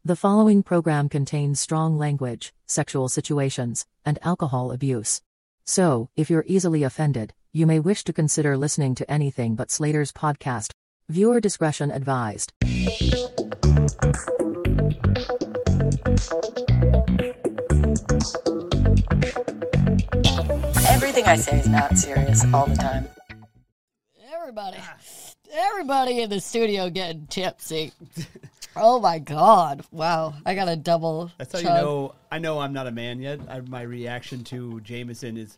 The following program contains strong language, sexual situations, and alcohol abuse. So, if you're easily offended, you may wish to consider listening to anything but Slater's podcast. Viewer discretion advised. Everything I say is not serious all the time. Everybody in the studio getting tipsy. Oh my God. Wow. I got a double That's how chug. you know, I know I'm not a man yet. My reaction to Jameson is,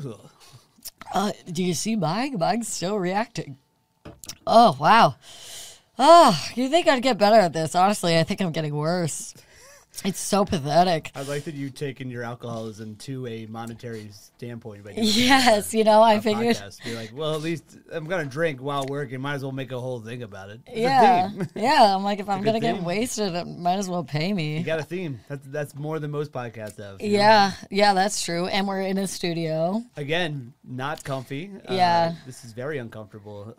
Do you see mine? Mine's still reacting. Oh, wow. Oh, you think I'd get better at this? Honestly, I think I'm getting worse. It's so pathetic. I like that you've taken your alcoholism to a monetary standpoint. By Yes, you know, I figured. Podcast. You're like, well, at least I'm going to drink while working. Might as well make a whole thing about it. It's Yeah. a theme. Yeah, I'm like, if I'm good going to get theme. wasted, it might as well pay me. You got a theme. That's more than most podcasts have. you know? Yeah, that's true. And we're in a studio. Again, not comfy. Yeah. This is very uncomfortable.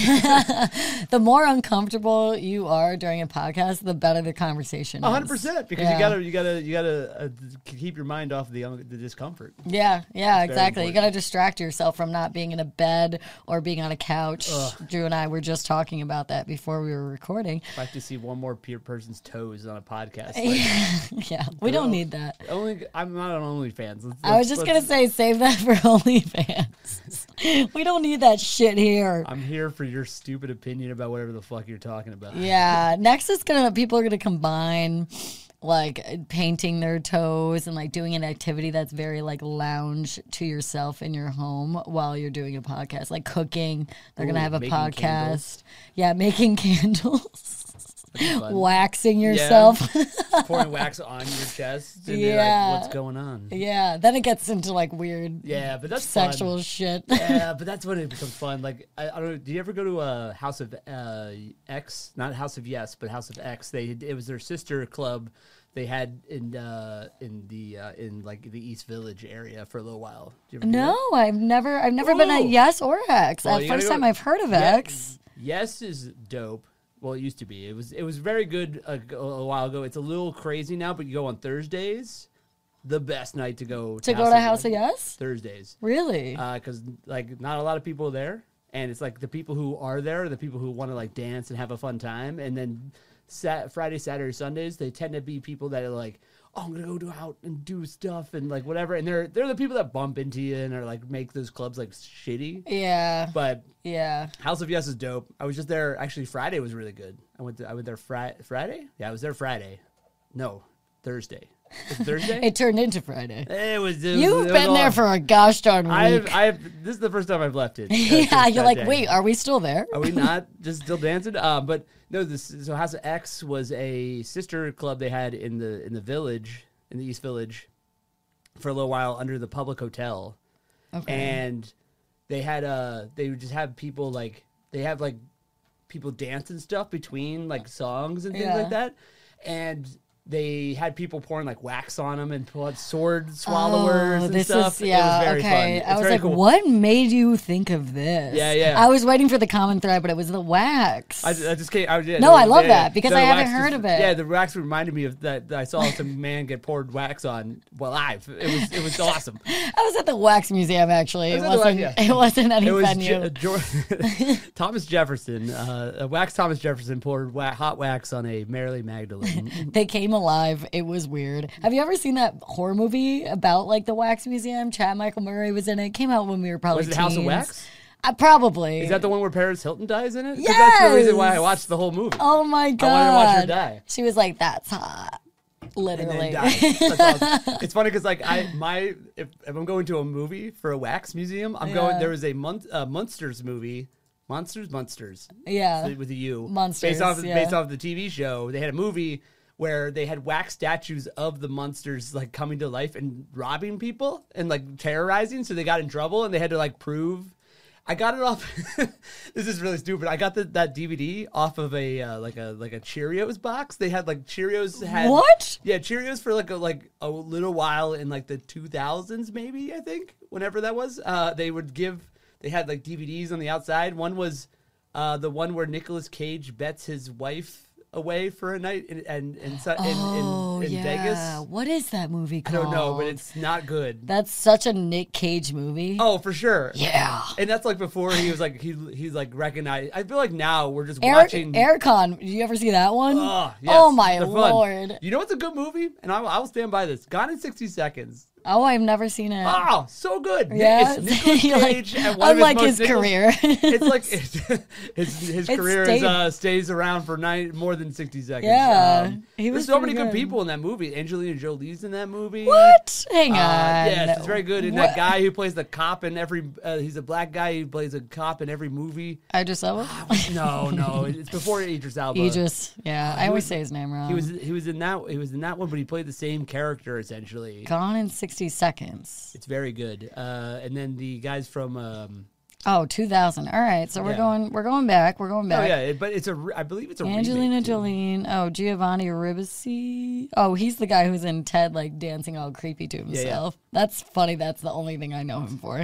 The more uncomfortable you are during a podcast, the better the conversation is. 100%. Because Yeah. you gotta keep your mind off the discomfort. Yeah, exactly. You important. got to distract yourself from not being in a bed or being on a couch. Drew and I were just talking about that before we were recording. I like to see one more person's toes on a podcast. Yeah, we don't need that. I'm not on OnlyFans. I was just going to say, save that for OnlyFans. We don't need that shit here. I'm here for your stupid opinion about whatever the fuck you're talking about. Yeah, next is people are going to combine like painting their toes and like doing an activity that's very like lounge to yourself in your home while you're doing a podcast, like cooking. They're going to have a making podcast. candles. Yeah, making candles. Fun. Waxing yourself. Pouring wax on your chest. And you're Yeah. like, what's going on? Yeah, then it gets into like weird Yeah, but that's sexual fun. shit. Yeah, but that's when it becomes fun. Like, I don't know. Do you ever go to a House of X? Not House of Yes, but House of X. It was their sister club. They had in like the East Village area for a little while. Did you ever do No, that? I've never been at Whoa. Yes or X. Well, That's you the gotta first go- time I've heard of Yeah, X. Yes is dope. Well, it used to be. It was very good a while ago. It's a little crazy now, but you go on Thursdays. The best night to go To go to House of Yes? Thursdays, Really? because like not a lot of people are there, and it's like the people who are there are the people who want to like dance and have a fun time, and then Friday, Saturday, Sundays they tend to be people that are like, oh, I'm gonna go out and do stuff and like whatever, and they're the people that bump into you and are like make those clubs like shitty, Yeah. but. Yeah. House of Yes is dope. I was just there. Actually, Friday was really good. I went there Friday. Yeah, I was there Friday. No, Thursday. Was it Thursday? It turned into Friday. It was. You've been there for a gosh darn week. This is the first time I've left it. Yeah, since you're that like, day. wait, are we still there? Are we not just still dancing? But no. So House of X was a sister club they had in the village, in the East Village, for a little while under the Public Hotel, Okay. and they had they would just have people like they have like people dance and stuff between like songs and things Yeah. like that, and they had people pouring like wax on them and pull out sword swallowers and this stuff. is yeah. It was very Okay, fun. It's I was very like, cool. what made you think of this? Yeah. I was waiting for the common thread, but it was the wax. I just can't. No, I love that because I haven't wax heard of it. Yeah, the wax reminded me of that. I saw some man get poured wax on live. It was awesome. I was at the wax museum actually. It was at the wasn't. wax, yeah. It wasn't any It was venue. Thomas Jefferson. Wax Thomas Jefferson poured hot wax on a Mary Magdalene. They came alive. It was weird. Have you ever seen that horror movie about like the wax museum? Chad Michael Murray was in it. It came out when we were probably Was it House of teens. Wax? Probably. Is that the one where Paris Hilton dies in it? 'Cause that's the reason why I Yes! watched the whole movie. Oh my god! I wanted to watch her die. She was like, "That's hot." And Literally. then died. That's awesome. It's funny because like if I'm going to a movie for a wax museum, I'm going. There was a Munsters movie, Monsters, Yeah. with a U, Monsters, based off yeah. the TV show. They had a movie where they had wax statues of the monsters like coming to life and robbing people and like terrorizing. So they got in trouble and they had to like prove. I got it off. This is really stupid. I got that DVD off of a like a Cheerios box. They had like Cheerios had What? Yeah, Cheerios for like a little while in like the 2000s maybe, I think. Whenever that was. They had like DVDs on the outside. One was the one where Nicolas Cage bets his wife away for a night in yeah. Vegas. What is that movie I called? don't know, but it's not good. That's such a Nick Cage movie. Oh, for sure. Yeah. And that's like before he was like he's like recognized. I feel like now we're just watching. Aircon. Did you ever see that one? Oh, yes, oh my they're fun. Lord. You know what's a good movie? And I will stand by this. Gone in 60 Seconds. Oh, I've never seen it. Oh, so good. Yeah. It's Nicolas You're like, Cage and one unlike of his, his most career. It's like his career stayed- stays around for more than 60 seconds. Yeah, he was there's so many pretty good good. people in that movie. Angelina Jolie's in that movie. What? Hang on. Yes, it's very good. And What? that guy who plays the cop in every, he's a black guy who plays a cop in every movie. Idris Elba? No, it's before Idris Elba. Idris. Yeah, I always say his name wrong. He was in that one, but he played the same character essentially. Gone in 60 Seconds. It's very good. And then the guys from. Oh, 2000. All right, so we're Yeah. going back. We're going Oh back. yeah, but I believe it's a Angelina remake, too. Jolie. Oh, Giovanni Ribisi. Oh, he's the guy who's in Ted, like dancing all creepy to himself. That's funny. That's the only thing I know him for.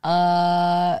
The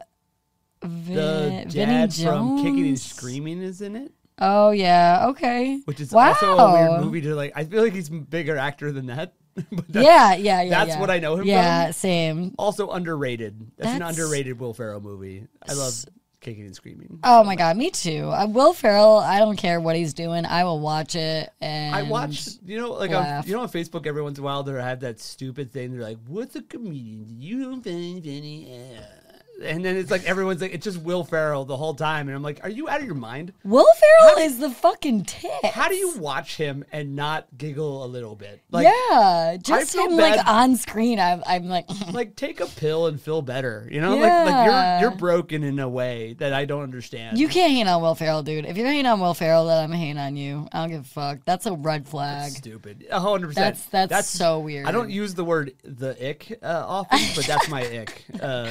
Vinny dad from Kicking and Jones? Screaming is in it, Oh yeah. Okay. which is wow. also a weird movie to like. I feel like he's a bigger actor than that. But Yeah. that's yeah. what I know him Yeah, from. same. Also underrated. That's an That's- underrated Will Ferrell movie. I love Kicking and Screaming. Oh my god, me too. Will Ferrell, I don't care what he's doing. I will watch it. And I watch, like laugh. on Facebook every once in a while they have that stupid thing. They're like, "What's a comedian? Do you find funny?" And then it's like everyone's like, it's just Will Ferrell the whole time, and I'm like, "Are you out of your mind? Will Ferrell is the fucking tit. How do you watch him and not giggle a little bit? Like, yeah, just feel him bad- like on screen. I'm like, like take a pill and feel better. You know, Yeah. like you're broken in a way that I don't understand. you can't hate on Will Ferrell, dude. If you're hating on Will Ferrell, then I'm hating on you. I don't give a fuck. That's a red flag. Stupid. 100%. That's so weird. I don't use the word the ick often, but that's my ick.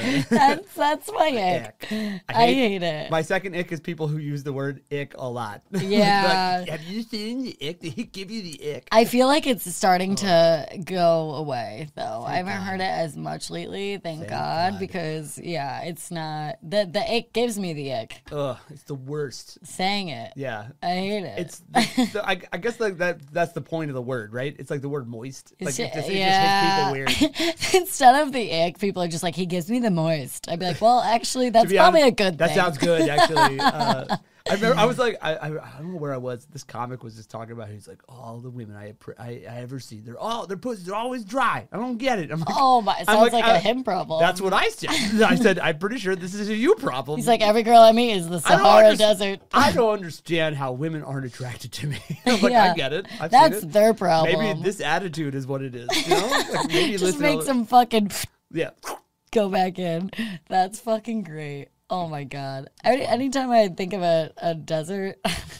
That's my ick. I hate it. My second ick is people who use the word ick a lot. Yeah. Like, have you seen the ick? Did he give you the ick? I feel like it's starting to go away, though. I haven't heard it as much lately, thank God, because it's not the ick gives me the ick. Ugh, it's the worst. Saying it, Yeah. I hate it. It's I guess like that's the point of the word, right? It's like the word moist. Like it just hits people weird. Instead of the ick, people are just like, he gives me the moist. I'd be like, well, actually, that's To be probably honest, a good That thing. sounds good, actually. I remember I was like, I don't know where I was. This comic was just talking about. He's like, all the women I ever see, their pussies are always dry. I don't get it. I'm like, Oh my! It I'm sounds like a him problem. That's what I said. I said, I'm pretty sure this is a you problem. He's like, every girl I meet is the I don't Sahara underst- Desert. I don't understand how women aren't attracted to me. I'm like, Yeah. I get it. I've That's seen it. their problem. Maybe this attitude is what it is. You know, like maybe just listen. makes them fucking Yeah. go back in. That's fucking great. Oh my god! Anytime I think of a desert,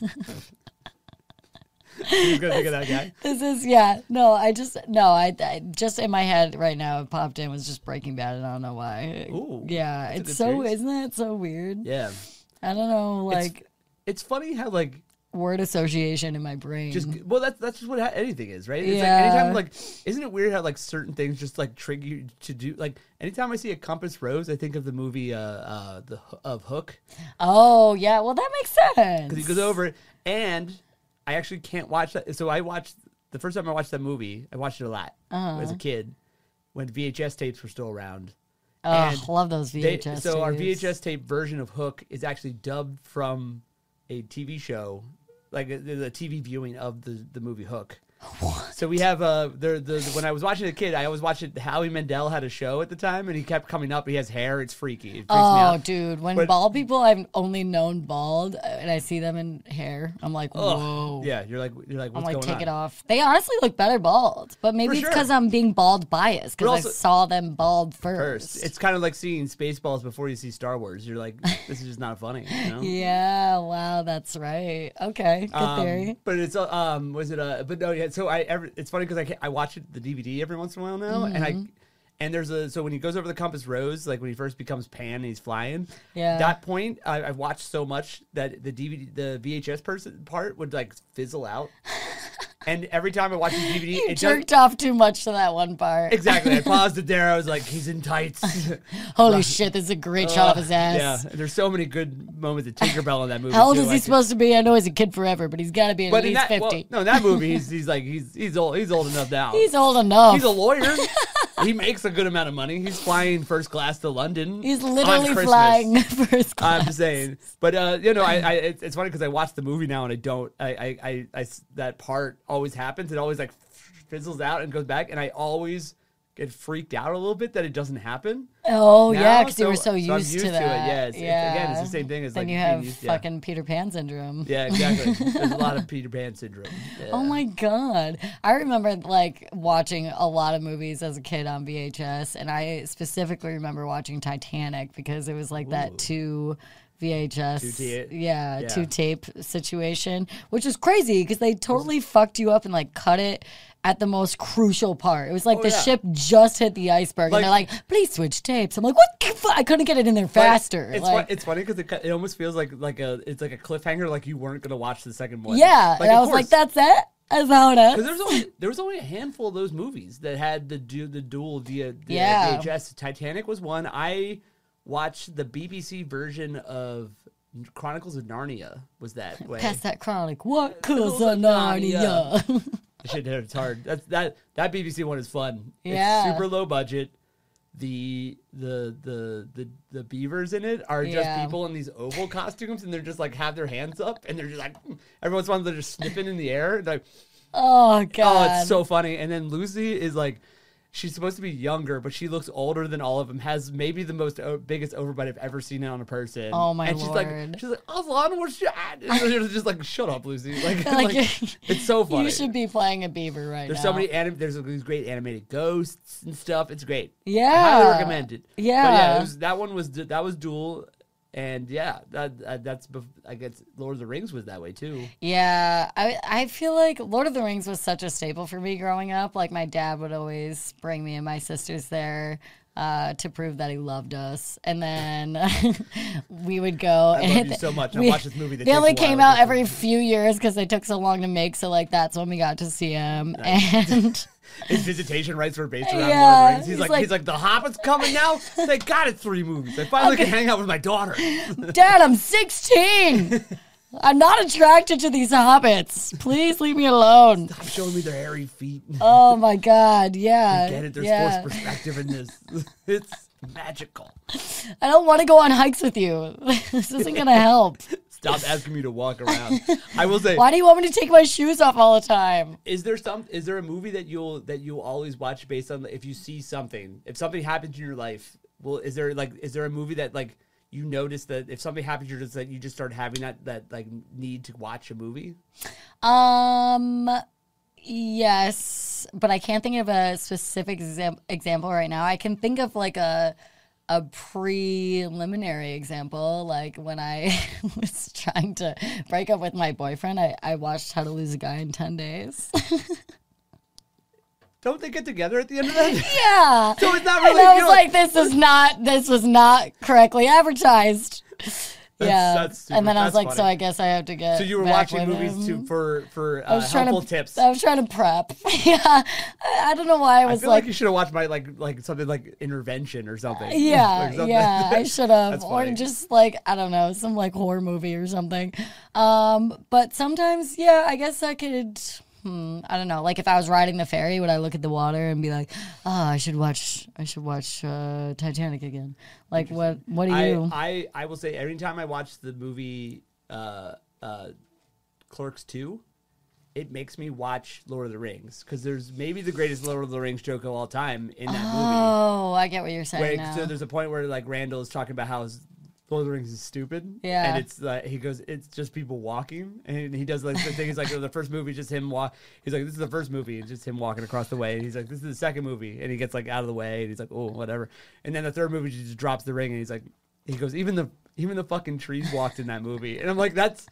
You're gonna think of that guy. this is I just in my head right now it popped in was just Breaking Bad, and I don't know why. Ooh, Yeah, that's a it's good so series. isn't that so weird? Yeah. I don't know, like It's funny how like word association in my brain. that's just what anything is, right? It's Yeah. like anytime like isn't it weird how like certain things just like trigger you to do like anytime I see a compass rose I think of the movie of Hook Oh yeah, well that makes sense. because he goes over it and I actually can't watch that. So I watched the first time I watched that movie. I watched it a lot as a kid when VHS tapes were still around. Oh, and love those VHS. So our tapes. VHS tape version of Hook is actually dubbed from a TV show, like a TV viewing of the movie Hook. What? So we have when I was watching as a kid, I always watched it. Howie Mandel had a show at the time, and he kept coming up. He has hair; it's freaky. It freaks me Oh, out. dude, when But- bald people I've only known bald, and I see them in hair, I'm like, whoa. Yeah, you're like, what's I'm like, going take on? it off. They honestly look better bald, but maybe For it's sure. because I'm being bald biased But because I also- saw them bald first. First, it's kind of like seeing Spaceballs before you see Star Wars. You're like, this is just not funny. You know? Yeah, wow, that's right. Okay, good theory. But it's was it but no, yeah. So it's funny because I watch it the DVD every once in a while now, Mm-hmm. and there's so when he goes over the compass rose, like when he first becomes Pan and he's flying, Yeah. that point I've watched so much that the VHS part would like fizzle out. And every time I watch the DVD, You it jerked off too much to that one part. Exactly. I paused it there. I was like, he's in tights. Holy shit, this is a great shot of his ass. Yeah, there's so many good moments of Tinkerbell in that movie. How old too. is he supposed to be? I know he's a kid forever, but he's got to be at But in least that, 50. no, in that movie, he's old. He's old enough now. He's old enough. He's a lawyer. He makes a good amount of money. He's flying first class to London. He's on literally Christmas. flying first class. I'm just saying, but it's funny because I watch the movie now and I don't. I that part always happens. It always like fizzles out and goes back, and I always get freaked out a little bit that it doesn't happen. Oh, now, yeah, because you were so so I'm used to that. it. Yeah, again, it's the same thing as then like you being have used, fucking Peter Pan syndrome. Yeah, exactly. There's a lot of Peter Pan syndrome. Yeah. Oh my god. I remember like watching a lot of movies as a kid on VHS, and I specifically remember watching Titanic because it was like that two VHS, two tape situation, which was crazy because they totally fucked you up and like cut it at the most crucial part. It was like the ship just hit the iceberg, and they're like, "Please switch tapes." I'm like, "What the fuck?" I couldn't get it in there faster. It's funny because it almost feels like it's like a cliffhanger, like you weren't gonna watch the second one. Yeah, and I was like, "That's it." That's how it ends. Because there was only a handful of those movies that had the dual Yeah. VHS. Titanic was one. I watched the BBC version of Chronicles of Narnia. Was that way? Pass that chronic. What cause of Narnia? Shit, it's hard. That BBC one is fun. Yeah. It's super low budget. The beavers in it are just people in these oval costumes, and they're just like have their hands up, and they're just like every once in a while they're just sniffing in the air. Like, Oh god. oh, it's so funny. And then Lucy is like, she's supposed to be younger, but she looks older than all of them. Has maybe the most biggest overbite I've ever seen on a person. Oh my and lord. She's like, Aslan, what's that? And you're just like, shut up, Lucy. Like, Like, it's so funny. You should be playing a beaver right There's now. so many there's these great animated ghosts and stuff. It's great. Yeah. I highly recommend it. Yeah. But yeah, that was Duel, and yeah, I guess Lord of the Rings was that way too. Yeah, I feel like Lord of the Rings was such a staple for me growing up. Like my dad would always bring me and my sisters there to prove that he loved us, and then we would go. I love you so much. I watched this movie. They only came out every few years because they took so long to make. So like that's when we got to see him, and. His visitation rights were based around Yeah, Lord of the Rings. he's He's like, the Hobbit's coming now? They got it 3 movies. I finally can hang out with my daughter. Dad, I'm 16. I'm not attracted to these hobbits. Please leave me alone. Stop showing me their hairy feet. Oh my god, yeah. Get it? There's yeah. forced perspective in this. It's magical. I don't want to go on hikes with you. This isn't gonna help. Stop asking me to walk around. I will say, Why do you want me to take my shoes off all the time? is there a movie that you'll always watch based on if you see something, if something happens in your life? Well, is there a movie that like you notice that if something happens, you just start having that like need to watch a movie? Yes, but I can't think of a specific example right now. I can think of like a preliminary example, like when I was trying to break up with my boyfriend, I watched How to Lose a Guy in 10 Days. Don't they get together at the end of that? Yeah. So it's not really. And I was like, this was not correctly advertised. That's super- and then I was that's like, so funny. I guess I have to get. So you were back watching with movies him. for I was trying helpful to tips. I was trying to prep. Yeah, I don't know why I I was feel like you should have watched my like something like Intervention or something. Yeah, Like something. yeah, I should have, That's or funny. just like I don't know, some like horror movie or something. But sometimes, yeah, I guess I could. I don't know. Like if I was riding the ferry, would I look at the water and be like, "Oh, I should watch Titanic again"? Like what do you? I will say every time I watch the movie Clerks 2, it makes me watch Lord of the Rings because there's maybe the greatest Lord of the Rings joke of all time in that movie. Oh, I get what you're saying now. So there's a point where like Randall is talking about how Lord of the Rings is stupid. Yeah. And it's he goes, it's just people walking. And he does like the thing is like the first movie is just him he's like, this is the first movie, it's just him walking across the way. And he's like, this is the second movie. And he gets like out of the way and he's like, oh, whatever. And then the third movie he just drops the ring and he goes, even the fucking trees walked in that movie. And I'm like, that's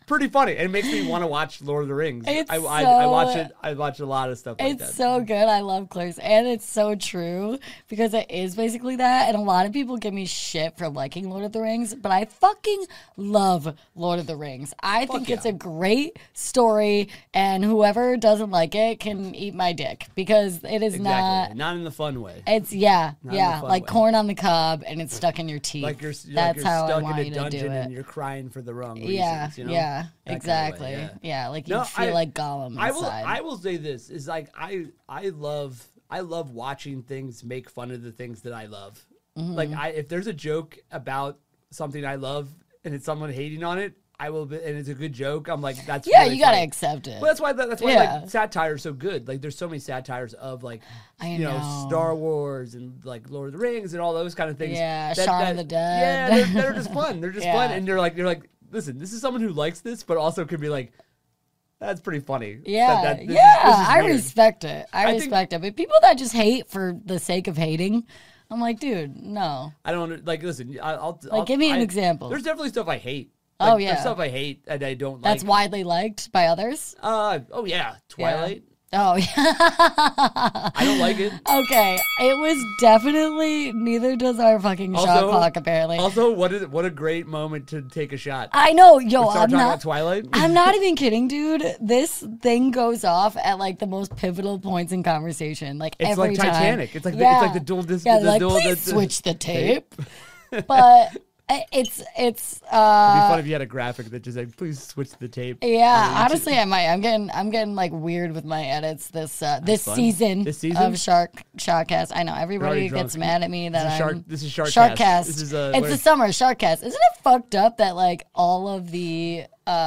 pretty funny. And it makes me want to watch Lord of the Rings. It's I so- watch it. I watch a lot of stuff like that. It's so good. I love Clerks. And it's so true because it is basically that. And a lot of people give me shit for liking Lord of the Rings, but I fucking love Lord of the Rings. I think it's a great story, and whoever doesn't like it can eat my dick because it is Not in the fun way. It's in the fun like way. corn on the cob, and it's stuck in your teeth. That's how I stuck want in you a to do dungeon it. and you're crying for the wrong Yeah, reasons. You know? yeah, That kind of way, exactly. Yeah, like you No, feel like Gollum inside. I will say this is like I love watching things make fun of the things that I love. Mm-hmm. Like if there's a joke about something I love and it's someone hating on it, I will be, and it's a good joke. I'm like, that's yeah, really you gotta funny. accept it. Well, that's why Yeah. like satire is so good. Like there's so many satires of like I know know. Star Wars and like Lord of the Rings and all those kind of things. Yeah, Shaun of the Dead. Yeah, they're just fun. They're just Yeah. fun, and you're like, listen, this is someone who likes this, but also could be like, that's pretty funny. Yeah, This is I weird. respect it. I think- respect it. But people that just hate for the sake of hating, I'm like, dude, no. I don't like. Listen, I'll give me an example. There's definitely stuff I hate. Oh, Like, yeah. there's stuff I hate and I don't That's like. widely liked by others. Oh yeah, Twilight. Oh, yeah. I don't like it. Okay, it was definitely neither does our fucking shot Also- clock, apparently. Also, what a great moment to take a shot. I know, yo, Start I'm talking not. about Twilight. I'm not even kidding, dude. This thing goes off at like the most pivotal points in conversation. Like It's every like time. Titanic. It's like Yeah. it's like the dual disc. Yeah, the they're like, dual, please the- switch the tape. But it's It'd be fun if you had a graphic that just like, please switch the tape. yeah. Honestly, I might. I'm getting like weird with my edits this fun. season This season? of Shotcast. I know everybody already gets drunk. mad at me that This is Sharkcast. Sharkcast. This is It's the summer Sharkcast. Isn't it fucked up that like all of the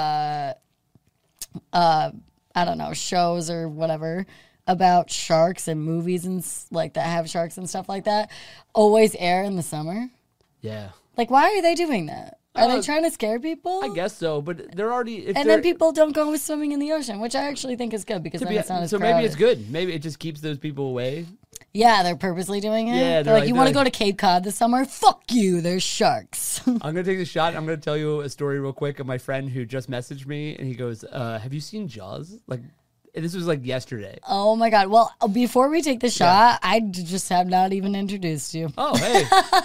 I don't know, shows or whatever about sharks and movies and like that have sharks and stuff like that always air in the summer? yeah. Like, why are they doing that? Are they Uh, trying to scare people? I guess so, but they're already. If And they're, then people don't go swimming in the ocean, which I actually think is good because then it's not as so crowded. maybe it's good. Maybe it just keeps those people away. Yeah, they're purposely doing it. Yeah, they're they're like, like- you want to they're go to Cape Cod this summer? Fuck you, there's sharks. I'm gonna take the shot. I'm gonna tell you a story real quick of my friend who just messaged me, and he goes, "Have you seen Jaws?" Like, this was like yesterday. Oh my god! Well, before we take the shot, I just have not even introduced you. Oh, hey,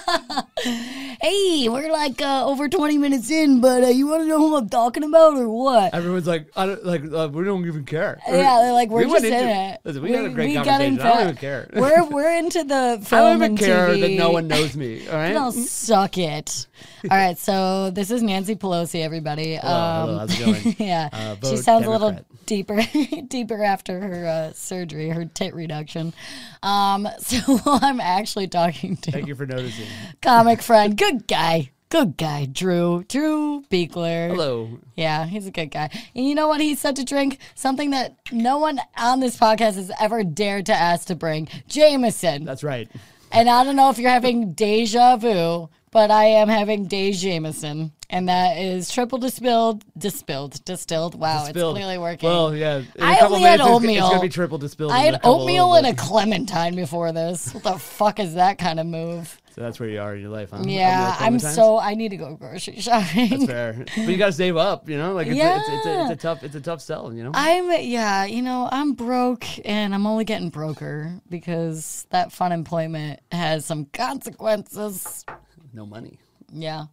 Hey, we're like over 20 minutes in, but you want to know who I'm talking about or what? everyone's like, I don't, like, we don't even care. Yeah, they're like, we're We just went in into- it. listen, we had a great got conversation. into I don't it. even care. We're into the I film don't even and care TV. that no one knows me. All right. No, suck it. All right, so this is Nancy Pelosi, everybody. Hello, how's it going? Yeah, she Vote sounds a little Democrat. deeper after her surgery, her tit reduction. So I'm actually talking to Thank you for noticing. comic friend, good guy, Drew Beekler. Hello. Yeah, he's a good guy. And you know what he said to drink? Something that no one on this podcast has ever dared to ask to bring. Jameson. That's right. And I don't know if you're having deja vu, but I am having Dej Jameson. And that is triple distilled. Wow, Distilled. it's clearly working. Well, yeah. In a I couple only had minutes, oatmeal. It's gonna be triple distilled. I in a had couple oatmeal little and a bits. clementine before this. What the fuck is that kind of move? So that's where you are in your life, huh? Yeah, Oatmeal clementines? I need to go grocery shopping. That's fair, but you gotta save up. You know, like it's, Yeah. it's a tough sell. You know. I'm broke and I'm only getting broker because that fun employment has some consequences. No money. Yeah.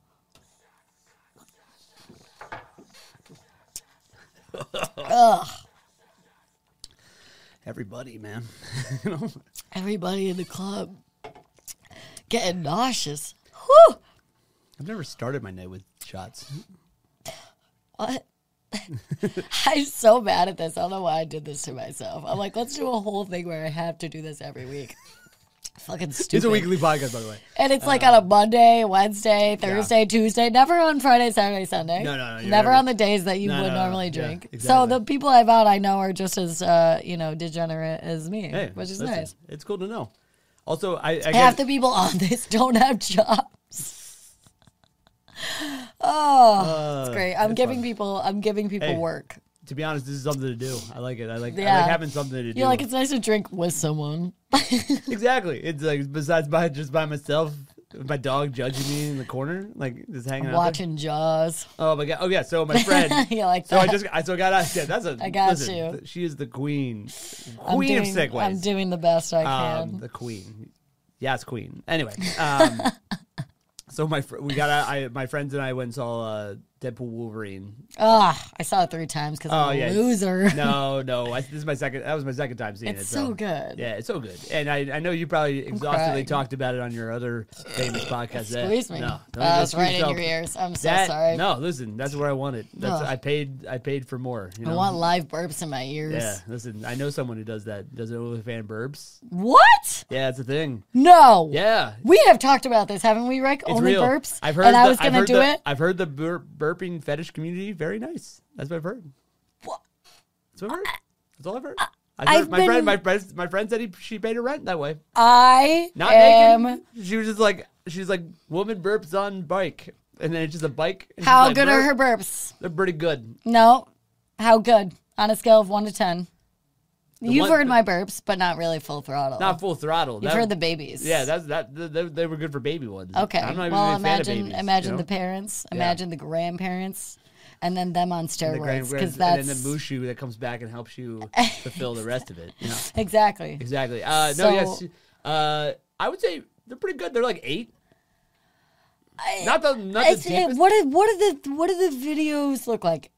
Ugh. Everybody, man. You know? Everybody in the club getting nauseous. Whew. I've never started my night with shots. What? I'm so mad at this. I don't know why I did this to myself. I'm like, let's do a whole thing where I have to do this every week. Fucking stupid. It's a weekly podcast, by the way. And it's like on a Monday, Wednesday, Thursday, Tuesday, never on Friday, Saturday, Sunday. No, you're Never never- on the days that you No, would no, normally yeah, drink. So exactly. the people I've out I know are just as degenerate as me, Hey, which is listen, nice. It's cool to know. Also, I Half guess the people on this don't have jobs. Oh, it's great. I'm it's giving fun. people Hey. work. to be honest, this is something to do. I like it. I like Yeah. having something to do. You're like, it's nice to drink with someone. Exactly. It's like besides just by myself. my dog judging me in the corner, like just hanging out there. Watching Jaws. Oh my god! Oh yeah. So my friend. You like So that? I got out. Yeah, that's a. I got listen, you. She is the queen. I'm Queen of doing- segues. I'm doing the best I can. The queen. Yes, queen. Anyway, so my friends and I went and saw Deadpool Wolverine. I saw it 3 times because I'm a loser. No, this is my second. That was my second time seeing it. It's so good. Yeah, it's so good. And I know you probably exhaustively crying. talked about it on your other famous podcast. Squeeze me. No, It's right in your ears. I'm so sorry. No, listen, that's where I want it. Ugh. I paid for more. You know? I want live burps in my ears. Yeah, listen, I know someone who does that. Does it with fan burps? What? Yeah, it's a thing. No. Yeah. We have talked about this, haven't we, Rick? It's Only real. burps. I've heard. And I was going to do it. I've heard the burping fetish community very nice. That's what I've heard. What? That's what I've heard. That's all I've heard. I've My friend said she paid her rent that way. I Not am. naked. She was just like she's like woman burps on bike, and then it's just a bike. and she's How like, good are "Burp." her burps? They're pretty good. No. How good? On a scale of 1 to 10. You've one- heard my burps, but not really full throttle. Not full throttle. You've heard the babies. Yeah, they were good for baby ones. Okay. I'm not even Well, a big fan of babies, imagine you know? the parents. Yeah. Imagine the grandparents. And then them on And the steroids. Because and then that's. the mushu that comes back and helps you fulfill the rest of it. You know? Exactly. Exactly. So- Yes. I would say they're pretty good. They're like 8. Not the deepest. What do the videos look like?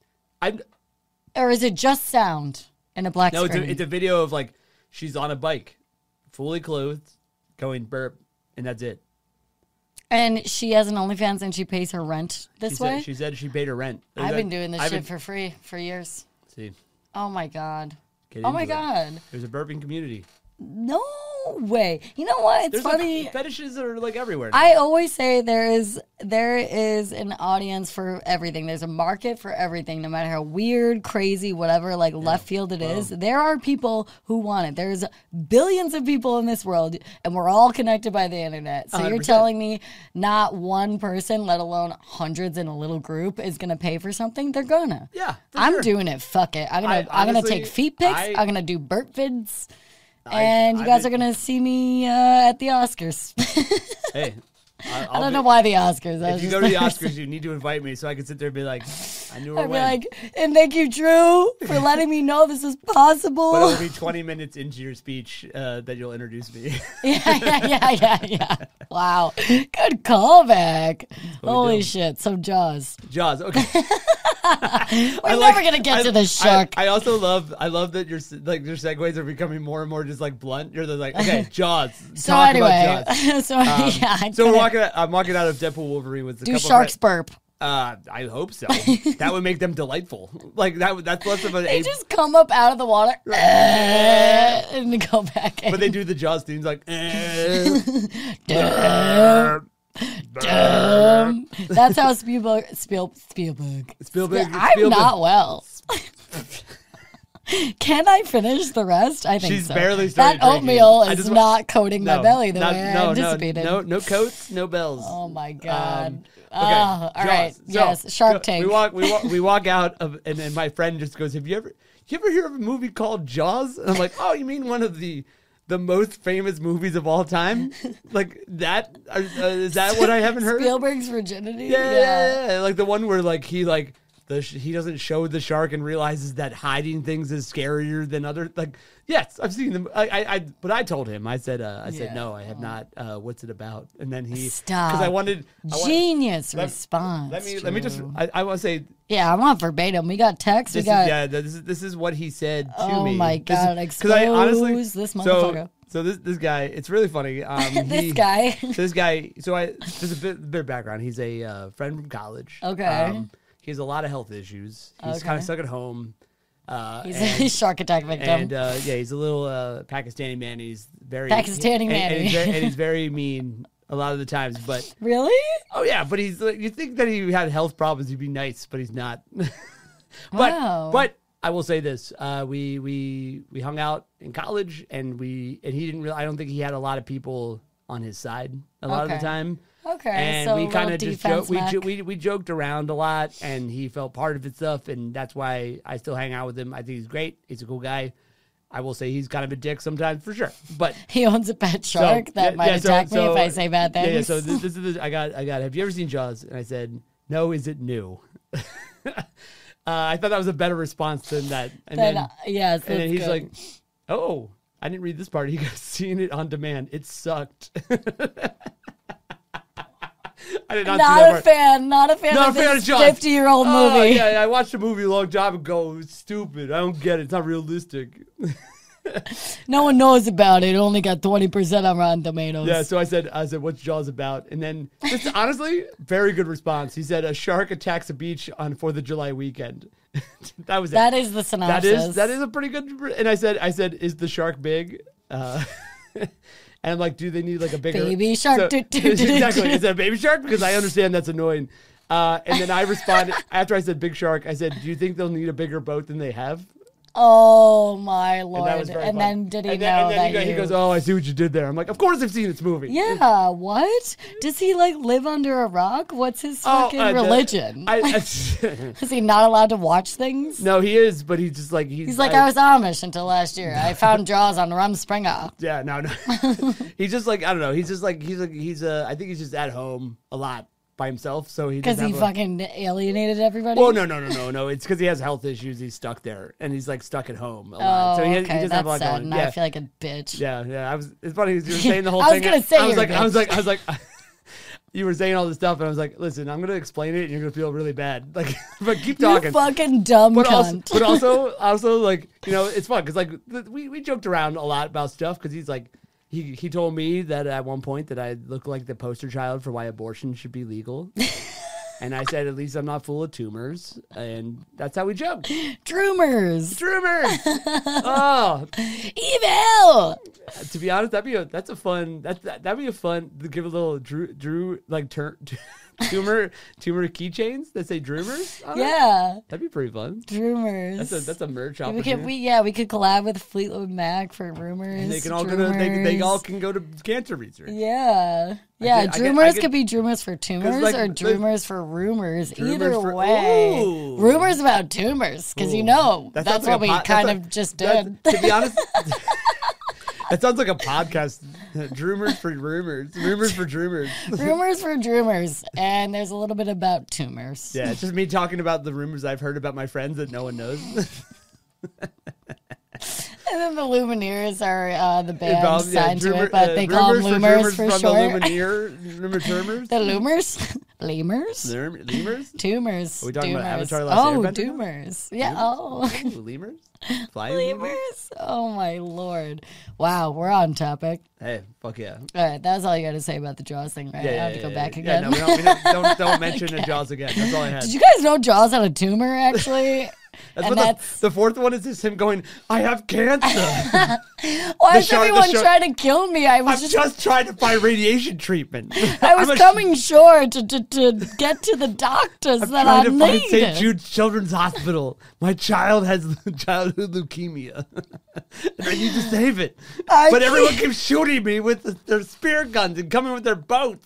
Or is it just sound in a black No, screen? it's a video of like she's on a bike, fully clothed, going burp, and that's it. And she has an OnlyFans and she pays her rent this way? She said she paid her rent. I've been doing this shit for free for years. See, Oh my God. get Oh my into it. God. There's a burping community. No way. You know what? It's There's funny. like fetishes are like everywhere. Now. I always say there is an audience for everything. There's a market for everything, no matter how weird, crazy, whatever, like left field it is. There are people who want it. There's billions of people in this world, and we're all connected by the internet. So you're 100%. telling me not one person, let alone hundreds in a little group, is gonna pay for something? They're gonna. Yeah, for I'm sure. doing it. Fuck it. I'm gonna honestly, take feet pics. I- I'm gonna do burp vids. And you guys are going to see me at the Oscars. Hey, I don't know why the Oscars. If you go to the Oscars, you need to invite me so I can sit there and be like, I knew her I'd be when. like, and thank you, Drew, for letting me know this is possible. But it'll be 20 minutes into your speech that you'll introduce me. yeah. Wow. Good callback. Holy shit. So Jaws. Jaws. Okay. We're never going to get to the shark. I also love that your segues are becoming more and more just like blunt. You're like, okay, Jaws. So Talk anyway. about Jaws. So I'm walking out of Deadpool Wolverine with a do couple sharks burp. I hope so. That would make them delightful. Like that's less of an They just come up out of the water and go back in. but they do the Jaws themes like That's how Spielberg. Spielberg. I'm not well. Can I finish the rest? I think She's so. barely started That oatmeal drinking. I is just not coating my belly the way I anticipated. No coats, no bells. Oh my God. Okay, All right. Jaws. Yes. Shark Tank. We walk out of, and then my friend just goes, "Have you ever hear of a movie called Jaws?" And I'm like, "Oh, you mean one of the most famous movies of all time? Like that? Is that what I haven't heard?" Spielberg's virginity. Yeah. Like the one where like he doesn't show the shark and realizes that hiding things is scarier than other like. Yes, I've seen them. But I told him. I said no, I have not. What's it about? And then he Stop. because I wanted Genius response. Let me just. I want to say. Yeah, I want verbatim. We got text. This is what he said to Oh me. my God! Because I honestly this motherfucker. So this guy, it's really funny. This guy. This guy. So there's a bit of background. He's a friend from college. Okay. He has a lot of health issues. He's Okay. kind of stuck at home. He's a shark attack victim. And he's a little Pakistani man. He's very Pakistani man. and he's very mean a lot of the times. But Really? oh yeah, but he's like, you think that he had health problems, he'd be nice, but he's not. Wow. But I will say this: we hung out in college, and he didn't really. I don't think he had a lot of people on his side a lot of the Okay. time. Okay, And so we a kind little of just defense joked. Mac. We joked around a lot, and he felt part of it stuff, and that's why I still hang out with him. I think he's great. He's a cool guy. I will say he's kind of a dick sometimes for sure. But He owns a pet shark that might attack me if I say bad things. Yeah, so this is I got. Have you ever seen Jaws? And I said, no. Is it new? I thought that was a better response than that. And then he's good. like, oh, I didn't read this part. You guys seen it on demand. It sucked. I did not see that part. Not a fan of this Jaws. 50-year-old movie. Yeah, I watched a movie a long time ago. It's stupid. I don't get it. It's not realistic. No one knows about it. It only got 20% on Rotten Tomatoes. Yeah, so I said, what's Jaws about? And then, just honestly, very good response. He said, a shark attacks a beach on 4th of July weekend. That was it. That is the synopsis. That is a pretty good. And I said, is the shark big? And I'm like, do they need like a bigger baby shark? Exactly. Is that a baby shark? Because I understand that's annoying. And then I responded after I said big shark. I said, do you think they'll need a bigger boat than they have? Oh my Lord! And then did he know then that he goes, "Oh, I see what you did there." I'm like, "Of course I've seen this movie." Yeah. What? Does he like live under a rock? What's his fucking religion? Is he not allowed to watch things? No, he is, but he's just like he's like I was Amish until last year. I found Jaws on Rumspringa. Yeah, no. He's just like I don't know. He's just like he's I think he's just at home a lot by himself, so because he fucking alienated everybody. Well, no. It's because he has health issues. He's stuck there, and he's like stuck at home a lot. So he doesn't have a lot going. Yeah. I feel like a bitch. Yeah. It's funny. You were saying the whole I thing. I was like, you were saying all this stuff, and I was like, listen, I'm gonna explain it, and you're gonna feel really bad. Like, but keep talking. You fucking dumb cunt. But also, like, it's fun because like we joked around a lot about stuff because he's like. He told me that at one point that I look like the poster child for why abortion should be legal. And I said, at least I'm not full of tumors. And that's how we joked. Droomers. Oh. Evil. To be honest, that'd be a fun to give a little Drew like tumor keychains that say Droomers on it? That'd be pretty fun. Droomers. That's a merch opportunity. We could collab with Fleetwood Mac for rumors. And they can all they all can go to cancer research. Yeah. Yeah, Droomers could be Droomers for tumors or Droomers for rumors. Either way. Ooh. Rumors about tumors, because that's what we kind of just did. To be honest, that sounds like a podcast. Droomers for rumors. Rumors for Droomers. Rumors for Droomers. And there's a little bit about tumors. Yeah, it's just me talking about the rumors I've heard about my friends that no one knows. And then the Lumineers are the band signed to it, but they call them Loomers for short. The Loomers? Lemurs? Lemurs? Tumors. Are we talking about Avatar Last Airbender? Doomers. Yeah, Lemurs? Flying lemurs? Oh my Lord. Wow, we're on topic. Hey, fuck yeah. All right, that's all you got to say about the Jaws thing, right? I have to go back again. Yeah, no, we don't mention the Jaws again. That's all I had. Did you guys know Jaws had a tumor, actually? The fourth one is just him going, I have cancer. Why is everyone trying to kill me? I'm just trying to find radiation treatment. I was coming short to get to the doctors that I needed. I'm trying to find St. Jude's Children's Hospital. My child has childhood leukemia. And I need to save it. But everyone keeps shooting me with their spear guns and coming with their boats.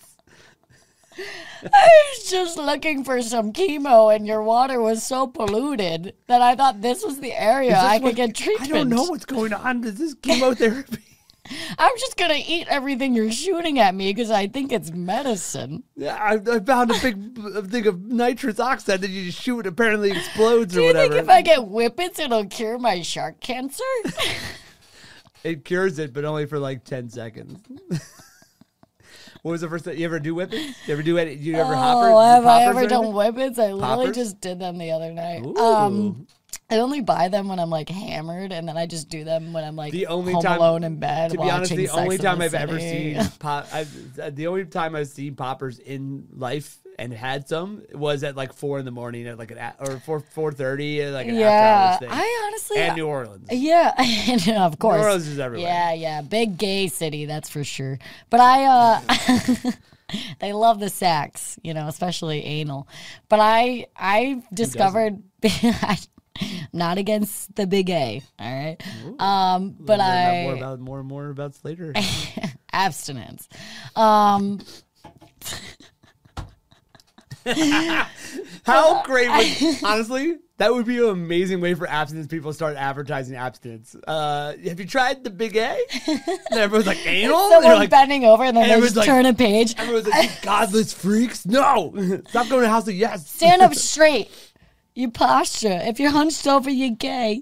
I was just looking for some chemo, and your water was so polluted that I thought this was the area I could get treatment. I don't know what's going on. Is this chemotherapy? I'm just going to eat everything you're shooting at me because I think it's medicine. Yeah, I found a big thing of nitrous oxide that you just shoot, apparently explodes or whatever. Do you think if I get whippets, it'll cure my shark cancer? It cures it, but only for like 10 seconds. What was the first time you ever do whippets? You ever do it? You ever hopper? Have I ever done whippets? I literally just did them the other night. I only buy them when I'm like hammered, and then I just do them when I'm like alone in bed. To be honest, the only time I've ever seen the only time I've seen poppers in life and had some was at like 4 a.m. at like or 4:30 like an after hours thing. I honestly and New Orleans. Yeah, of course. New Orleans is everywhere. Yeah, big gay city, that's for sure. But I they love the sax, especially anal. But I discovered not against the big A, all right. But more about Slater. Abstinence. How great would, honestly, that would be an amazing way for abstinence people to start advertising abstinence. Have you tried the Big A? And everyone's like, anal? And they're Someone like, bending over and then they everyone's just like- turn a page. everyone's like, you godless freaks. No. Stop going to House of Yes. Stand up straight. You posture. If you're hunched over, you're gay.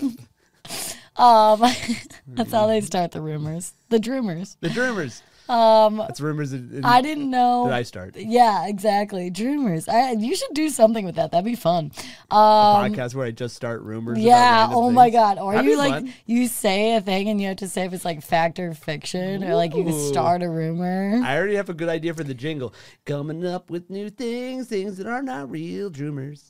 That's how they start the rumors. The Dreamers. The Dreamers. That's rumors. I didn't know. Did I start? Yeah, exactly. Dreamers. You should do something with that. That'd be fun. Podcast where I just start rumors. about Yeah. random Oh my things. God. Or That'd you be like fun. you say a thing and you have to say if it's like fact or fiction, or like you Ooh. start a rumor. I already have a good idea for the jingle. Coming up with new things that are not real dreamers.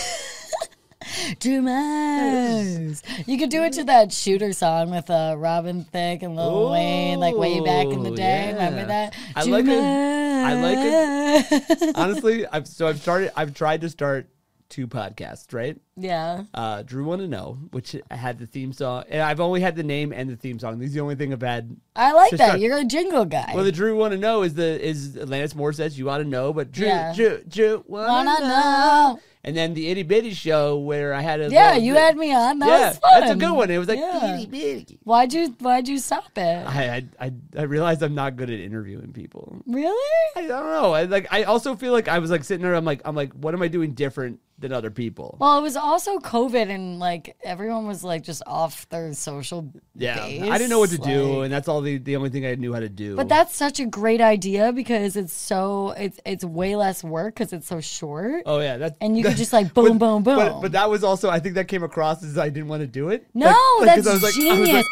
Dreamers. You could do it to that Shooter song with Robin Thicke and Lil Wayne, like way back in the Ooh, day. yeah. Remember that? I like it. I like it. Honestly, I've tried to start 2 podcasts, right? Yeah. Drew Wanna Know, which had the theme song, and I've only had the name and the theme song. These are the only thing I've had. I like to that. start. You're a jingle guy. Well, the Drew Wanna Know is Alanis Morissette's "You Ought to Know," but Drew Yeah. Drew Wanna Wanna know. know. And then the Itty Bitty Show where I had a Yeah, little you bit- had me on. That yeah, was fun. that's a good one. It was like Yeah. Itty Bitty. Why'd you stop it? I realized I'm not good at interviewing people. Really? I don't know. I also feel like I was like sitting there. I'm like, what am I doing different than other people? Well, it was also COVID, and like everyone was like just off their social. Yeah, base. I didn't know what to do, Like- and that's all the only thing I knew how to do. But that's such a great idea because it's way less work because it's so short. oh yeah, that's And you could just like boom, boom, boom. But that was also I think that came across as I didn't want to do it. No, Like, that's 'cause I was like- I was genius.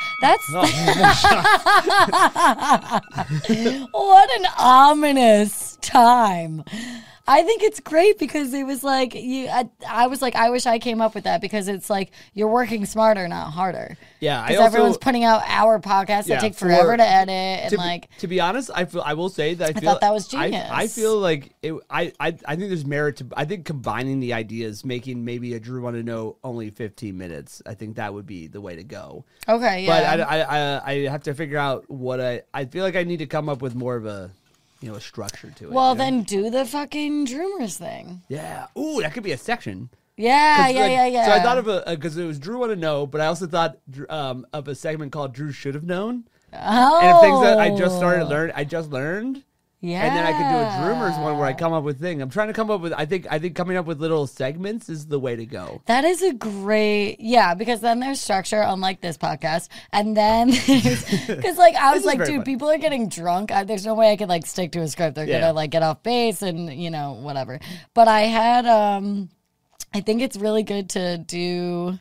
like, What an ominous time. I think it's great because it was like I was like, I wish I came up with that because it's like you're working smarter, not harder. Yeah, I Because also everyone's putting out hour podcasts Yeah, that take forever for- to edit and to, like. to be honest, I will say that I feel thought that was genius. I feel like it. I think there's merit to. I think combining the ideas, making maybe a Drew Wanna Know only 15 minutes. I think that would be the way to go. Okay, yeah. But I have to figure out what I feel like I need to come up with more of a structure to it. Well, you know? then do the fucking Dreamers thing. Yeah. Ooh, that could be a section. Yeah, 'Cause, yeah, like, yeah, yeah. So I thought of because it was Drew Wanna Know, but I also thought of a segment called Drew Should Have Known, oh, and things that I just learned. Yeah. And then I could do a Dreamers one where I come up with things. I'm trying to come up with. I think coming up with little segments is the way to go. That is a great, yeah, because then there's structure, unlike this podcast, and then because like I was is like, very dude, fun. people are getting drunk. There's no way I could like stick to a script. They're Yeah. gonna like get off base and whatever. But I had, I think it's really good to do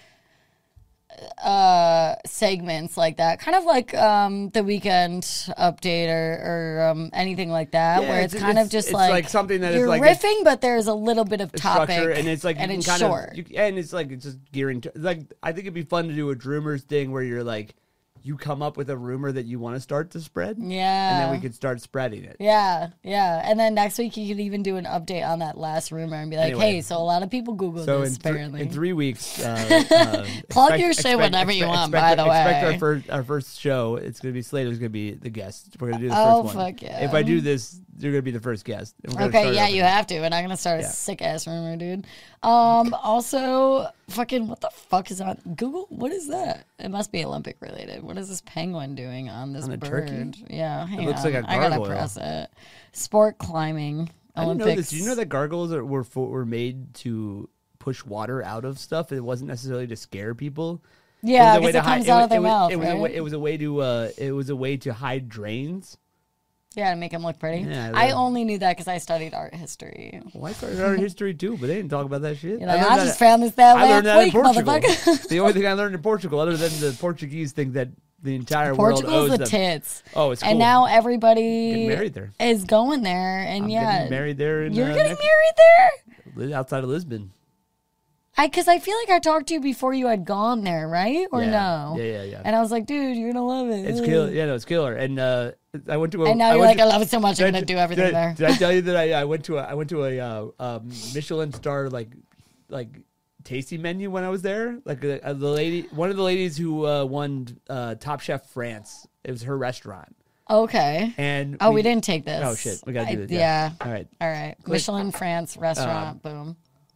segments like that, kind of like the Weekend Update or anything like that, Yeah, where it's kind of just it's like something that is you're like riffing, but there's a little bit of topic, structure, and it's like and you it's can kind short. of and it's like it's just gearing to like I think it'd be fun to do a Dreamers thing where you're like you come up with a rumor that you want to start to spread, Yeah. and then we could start spreading it. Yeah, yeah. And then next week you could even do an update on that last rumor and be like, Anyway. hey, so a lot of people Googled So this, apparently. in 3 weeks, Plug your shit whenever you want, by the Expect way. our first show. It's gonna be Slater's gonna be the guest. We're gonna do the Oh, first one. fuck yeah. If I do this, you're gonna be the first guest. And we're gonna Okay, start yeah, over. you have to. We're not gonna start a Yeah. sick ass rumor, dude. Also, fucking, what the fuck is on Google? What is that? It must be Olympic related. What is this penguin doing on this On a bird? turkey? Yeah, hang looks on. like a I gotta gargoyle. press it. Sport climbing. I didn't know Olympics. this. Do you know that gargoyles were made to push water out of stuff? It wasn't necessarily to scare people. Yeah, It was a way because it to hide- comes out of their was- mouth, It was, right? it was a way to hide drains. Yeah, to make them look pretty. Yeah, I yeah. only knew that because I studied art history. Well, I started art history too, but they didn't talk about that shit. You're like, learned I that- just found this that I learned that last in week, Portugal. motherfucker. The only thing I learned in Portugal, other than the Portuguese think that the entire world Portugal's owes the them. tits. Oh, it's cool. And now everybody Getting married there. is going there. And I'm yeah, getting married there. In, you're getting next- married there? outside of Lisbon. Because I feel like I talked to you before you had gone there, right? Or Yeah. no? Yeah. And I was like, dude, you're gonna love it. It's killer. Yeah, no, it's killer. And I went to a. And now I you're went like, to- I love it so much, I'm Did I- gonna do everything did I- there. Did I tell you that I went to a Michelin star like tasting menu when I was there? Like one of the ladies who won Top Chef France. It was her restaurant. Okay. And we didn't take this. Oh shit, we gotta do this. Yeah. All right. All right. Michelin France restaurant. Boom.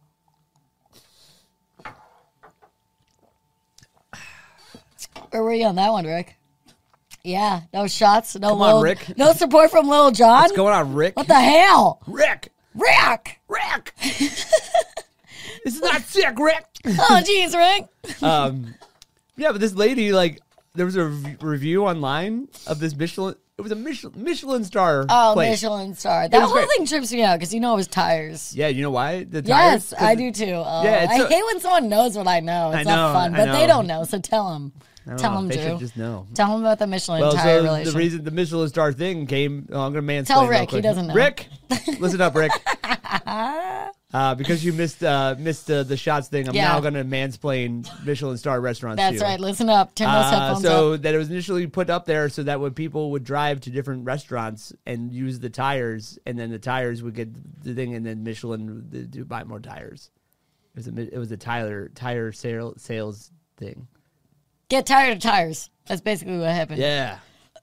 Where were you on that one, Rick? Yeah, no shots, no Come on, Rick. no support from Lil Jon. What's going on, Rick? What the hell, Rick? Rick? This is not sick, Rick. Oh, jeez, Rick. Yeah, but this lady, like, there was a review online of this Michelin. It was a Michelin star. Oh, place. Michelin star. That was whole great. thing trips me out because you know it was tires. Yeah, you know why? The Yes, tires? I do too. Oh, Yeah, it's I so- hate when someone knows what I know. It's I not know, fun, I but they know. don't know. So tell them. Tell them, They Drew. should just know. Tell them about the Michelin Well, tire so relation. the reason the Michelin star thing came, I'm going to mansplain. Tell real Rick, he quick. doesn't know. Rick, listen up, Rick. Because you missed the shots thing, I'm Yeah. now going to mansplain Michelin star restaurants. That's to you. right. Listen up. Turn those headphones So up. that it was initially put up there so that when people would drive to different restaurants and use the tires, and then the tires would get the thing, and then Michelin would buy more tires. It was a tire sales thing. Get tired of tires. That's basically what happened. Yeah.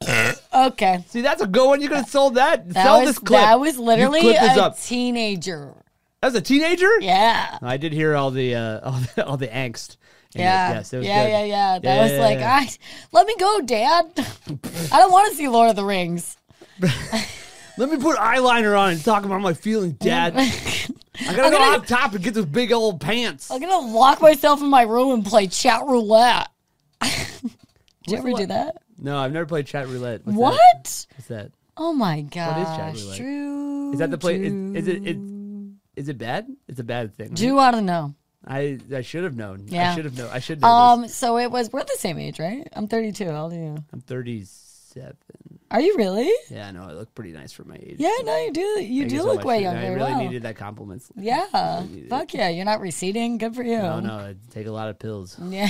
Okay. See, that's a good one. You could have sold that. That Sell was, this clip. That was literally You clip this a up. teenager. That was a teenager? Yeah. I did hear all the angst. in it. Yeah. Yes, it was yeah, good. yeah, yeah. That Yeah, was yeah, like, yeah. let me go, Dad. I don't want to see Lord of the Rings. Let me put eyeliner on and talk about my feelings, Dad. I gotta go up top and get those big old pants. I'm going to lock myself in my room and play chat roulette. Did you ever do that? No, I've never played chat roulette. What's What? That? What's that? Oh my gosh. chat roulette? Drew. Is that the play? Drew. Is it bad? It's a bad thing. Right? Drew ought to know. I should have known. Yeah. I should have known. I should know this. So we're the same age, right? I'm 32. How old are you? I'm 37. Are you really? Yeah, I know. I look pretty nice for my age. Yeah, no, you do. You Thank do so look much. way I younger. really Wow. needed that compliment. Yeah. Fuck yeah. You're not receding. Good for you. No, I take a lot of pills. Yeah.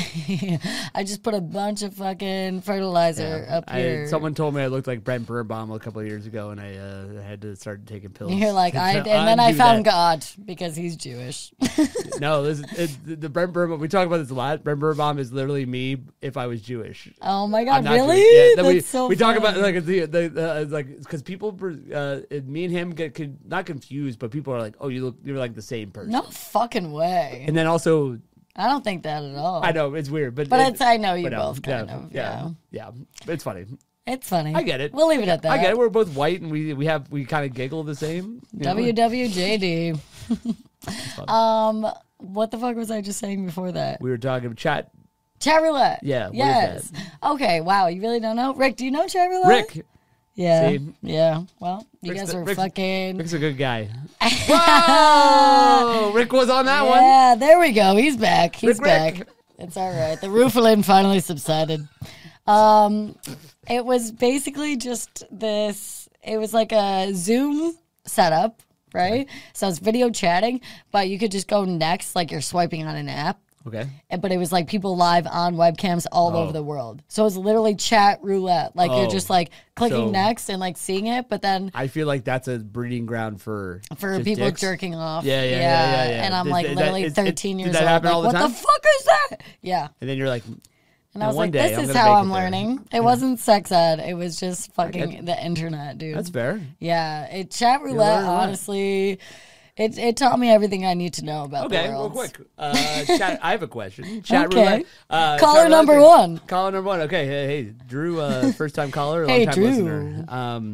I just put a bunch of fucking fertilizer up here. Someone told me I looked like Brent Birnbaum a couple of years ago, and I had to start taking pills. You're like, to and then I undo found that. God because he's Jewish. No, the Brent Birnbaum. We talk about this a lot. Brent Birnbaum is literally me if I was Jewish. Oh my I'm God, not really? Jewish. Yeah, then That's so we talk about funny. like because people me and him get not confused, but people are like, oh, you're like the same person. No fucking way. And then also, I don't think that at all. I know it's weird, but I know you but no, both kind of. Yeah. yeah. It's funny. It's funny. I get it. We'll leave it at that. I get it. We're both white, and we kind of giggle the same. you know? WWJD. What the fuck was I just saying before that? We were talking chat. Chat roulette. Yeah, what is Yes. Okay. Wow. You really don't know, Rick? Do you know chat roulette? Rick. Yeah. See? Yeah. Well, you Rick's guys the- are Rick's- fucking. Rick's a good guy. Whoa! Rick was on that one. Yeah. There we go. He's back. He's Rick. back. It's all right. The roofalin finally subsided. It was basically just this. It was like a Zoom setup, right? So it's video chatting, but you could just go next, like you're swiping on an app. Okay. But it was like people live on webcams all over the world. So it's literally chat roulette. Like you're just like clicking So- next and like seeing it, but then I feel like that's a breeding ground for just people dicks. jerking off. Yeah. And I'm Is like that- literally is- 13 did years that old. happen Like, all the what time? the fuck is that? Yeah. And then you're like, And I was one like, day this I'm is gonna how make I'm it there. learning. It wasn't sex ed. It was just fucking the internet, dude. that's fair. Yeah. Chat roulette, learn a lot. honestly, it taught me everything I need to know about Okay, the real world. quick. Chat. I have a question. Chat Okay. roulette. Caller chat number roulette. one. Caller number one. Okay. Hey, Drew, first time caller, Hey, long time Drew. listener.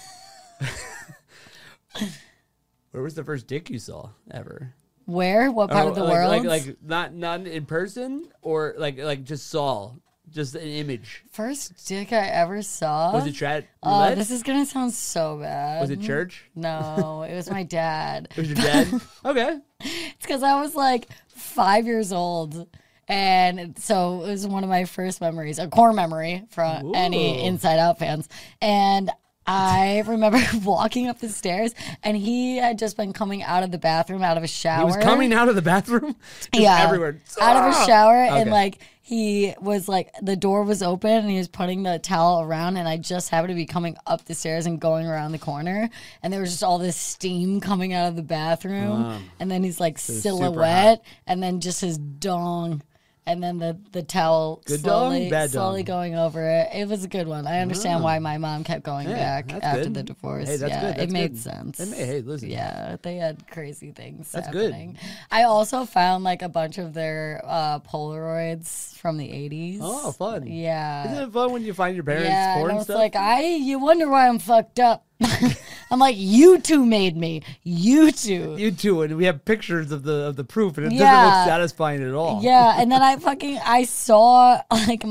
Where was the first dick you saw ever? Where? What part of the world? Like not in person, or like just saw, just an image. First dick I ever saw. Was it chat Oh, roulette? this is gonna sound so bad. Was it church? No, it was my dad. It was your dad? Okay. It's because I was like 5 years old. And so it was one of my first memories, a core memory for any Ooh. Inside Out fans. And I remember walking up the stairs, and he had just been coming out of the bathroom, out of a shower. He was coming out of the bathroom? Just yeah, everywhere. out of a shower, and Okay. like he was like the door was open, and he was putting the towel around, and I just happened to be coming up the stairs and going around the corner, and there was just all this steam coming out of the bathroom, and then he's like super silhouette, and then just his dong. and then the towel Good dong, slowly bad dong? going over it. It was a good one. I understand why my mom kept going back that's after good. the divorce. Hey, that's yeah, good. That's it made good. sense. Hey, listen. Yeah, they had crazy things That's good. happening. I also found like a bunch of their Polaroids from the 80s. Oh, fun. Yeah. Isn't it fun when you find your parents' Yeah, porn and I was stuff? like, you wonder why I'm fucked up. I'm like, you two made me. You two. you too, and we have pictures of the proof, and it doesn't Yeah. look satisfying at all. Yeah, and then I saw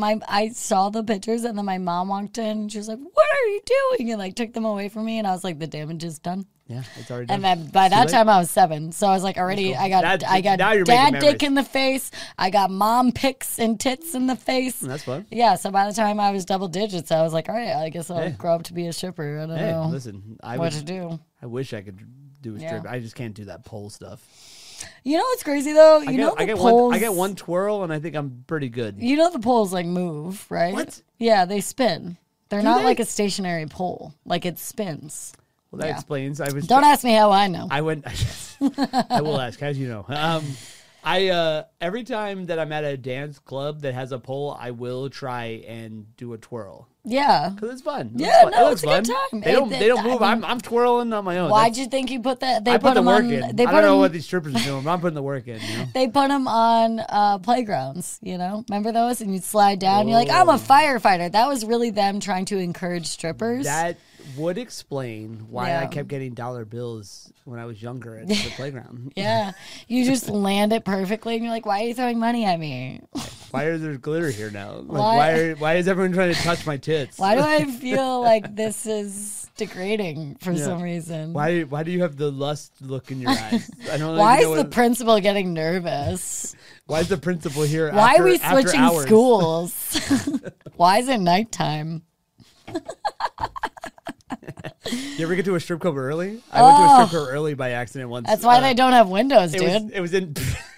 the pictures, and then my mom walked in, and she was like, "What are you doing?" And like took them away from me, and I was like, "The damage is done." Yeah, it's already done. And then by Too that late. time I was 7, so I was like, already I got Now you're dad making dick memories. in the face, I got mom pics and tits in the face. That's fun. Yeah, so by the time I was double digits, I was like, all right, I guess I'll Hey. grow up to be a stripper. I don't Hey, know listen, what to do. I wish I could do a Yeah. strip. I just can't do that pole stuff. You know what's crazy though? I The get poles. I get one twirl, and I think I'm pretty good. You know the poles like move, right? What? Yeah, they spin. They're Do not they? like a stationary pole. Like it spins. Well, that Yeah. explains. I was. Don't ask me how I know. I went. I will ask, as you know. Every time that I'm at a dance club that has a pole, I will try and do a twirl Yeah. because it's fun. It Yeah, looks fun. no, It it's looks a good fun. time. They don't I move. mean, I'm twirling on my own. Why'd you think you put that? They I put the them work on. in. They I put don't know them, what these strippers are doing, but I'm putting the work in. You know? They put them on playgrounds. You know, remember those? And you'd slide down. You're like, I'm a firefighter. That was really them trying to encourage strippers. That would explain why I Yeah. kept getting dollar bills when I was younger at the playground. Yeah, you just land it perfectly, and you're like, "Why are you throwing money at me? Why is there glitter here now? Like, Why- why is everyone trying to touch my tits? Why do I feel like this is degrading for some reason? Why do you have the lust look in your eyes? I don't Why even know is the what- principal getting nervous? Why is the principal here? Why after, are we after switching hours? schools? Why is it nighttime? You ever get to a strip club early? I went to a strip club early by accident once. That's why they don't have windows, dude. It was in.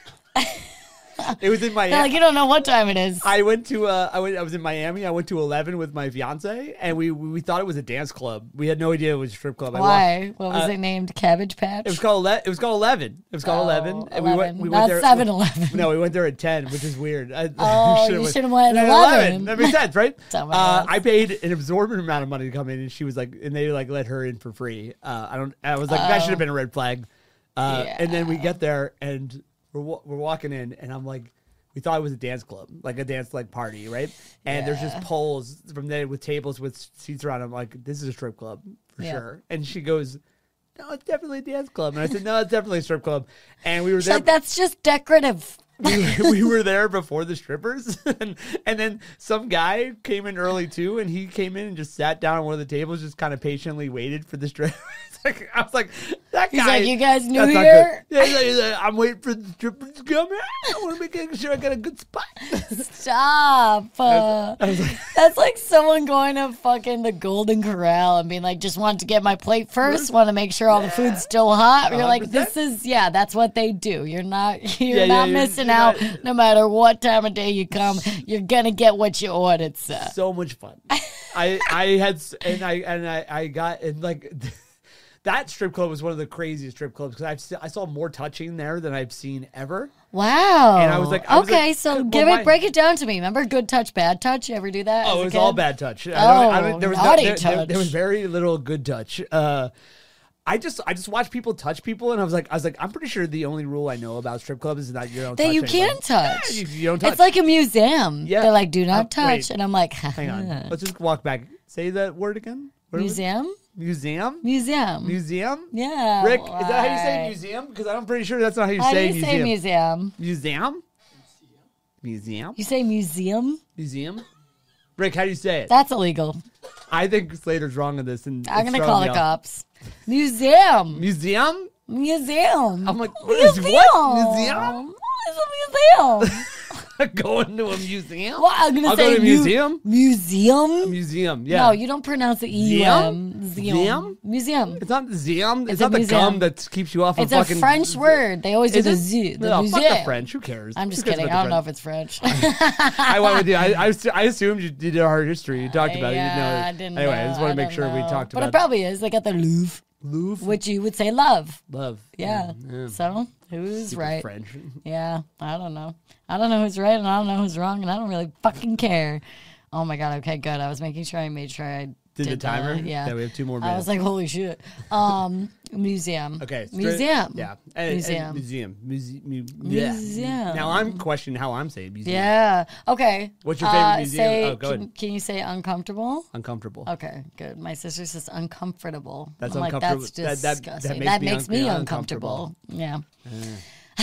It was in Miami. They're like, you don't know what time it is. I went to I was in Miami. I went to 11 with my fiance, and we thought it was a dance club. We had no idea it was a strip club. Why? What was it named? Cabbage Patch? It was called 11. It was called 11. And 11. we Not went there 7-Eleven. No, we went there at 10, which is weird. Oh, you should've went at 11. That makes sense, right? Dumbass. I paid an absorbent amount of money to come in, and she was like, and they like let her in for free. I was like, that should have been a red flag. And then we get there, and we're walking in, and I'm like, we thought it was a dance club, like a dance like party, right? And there's just poles from there with tables with seats around. I'm like, this is a strip club for sure. And she goes, no, it's definitely a dance club. And I said, no, it's definitely a strip club. And we were She's there. like, that's just decorative. we were there before the strippers, and then some guy came in early too, and he came in and just sat down on one of the tables, just kind of patiently waited for the strippers. I was like, that guy. He's like, you guys new that's not here? good. Yeah, he's like, I'm waiting for the strippers to come in. I want to make sure I got a good spot. Stop. That's like someone going to fucking the Golden Corral and being like, just want to get my plate first, want to make sure all the food's still hot. You're like, 100%. this is, that's what they do. You're not Yeah, missing you're out not- no matter what time of day you come. You're going to get what you ordered, sir. So much fun. I got and like. That strip club was one of the craziest strip clubs because I saw more touching there than I've seen ever. Wow. And I was like, okay, so well, break it down to me. Remember good touch, bad touch? You ever do that? Oh, as it a was kid? all bad touch. There was naughty touch. There was very little good touch. I just watched people touch people, and I was like, I'm pretty sure the only rule I know about strip clubs is that you don't That touch you anybody. can't touch. Yeah, you don't touch. It's like a museum. Yeah. They're like, do not touch. Wait. And I'm like, Hang on, let's just walk back. Say that word again. What was it? museum? Museum. Museum. Museum. Yeah. Rick, is that how you say why? museum? Because I'm pretty sure that's not how you How say do you museum. say museum? Museum. Museum. You say museum? Museum. Rick, how do you say it? That's illegal. I think Slater's wrong on this, and I'm it's going to throwing call me the off. cops. Museum. Museum. Museum. I'm like, what is what? Museum? It's a museum. Going to a museum? Well, I'm going I'll to say go to a museum. Museum? Museum, yeah. No, you don't pronounce the E-U-M. Museum? Museum. It's not the Zium. It's a not the museum. gum that keeps you off It's of a fucking... French word. They always do Is the it? Z. The No, museum. fuck the French. Who cares? I'm just Who cares kidding. about I don't know the if it's French. I went with you. I assumed you did our history. You talked about it. You Yeah, know. I didn't Anyway, I know. just want to I make don't sure we know. talked But about it probably is. They got the Louvre. Louvre. which you would say love. Love. Yeah. Yeah. So who's Stupid right? French. Yeah, I don't know. I don't know who's right and I don't know who's wrong, and I don't really fucking care. Oh my god. Okay, good. I was making sure I made sure I Did the timer? yeah. Yeah, we have 2 more I minutes. was like, holy shit. Museum. Okay. Museum. Yeah. Museum. Museum. Museum. Now I'm questioning how I'm saying museum. Yeah. Okay. What's your favorite museum? Say, Oh, go ahead. Can you say uncomfortable? Uncomfortable. Okay, good. My sister says uncomfortable. That's I'm uncomfortable. Like, that's That disgusting. makes me makes me uncomfortable. uncomfortable. Yeah.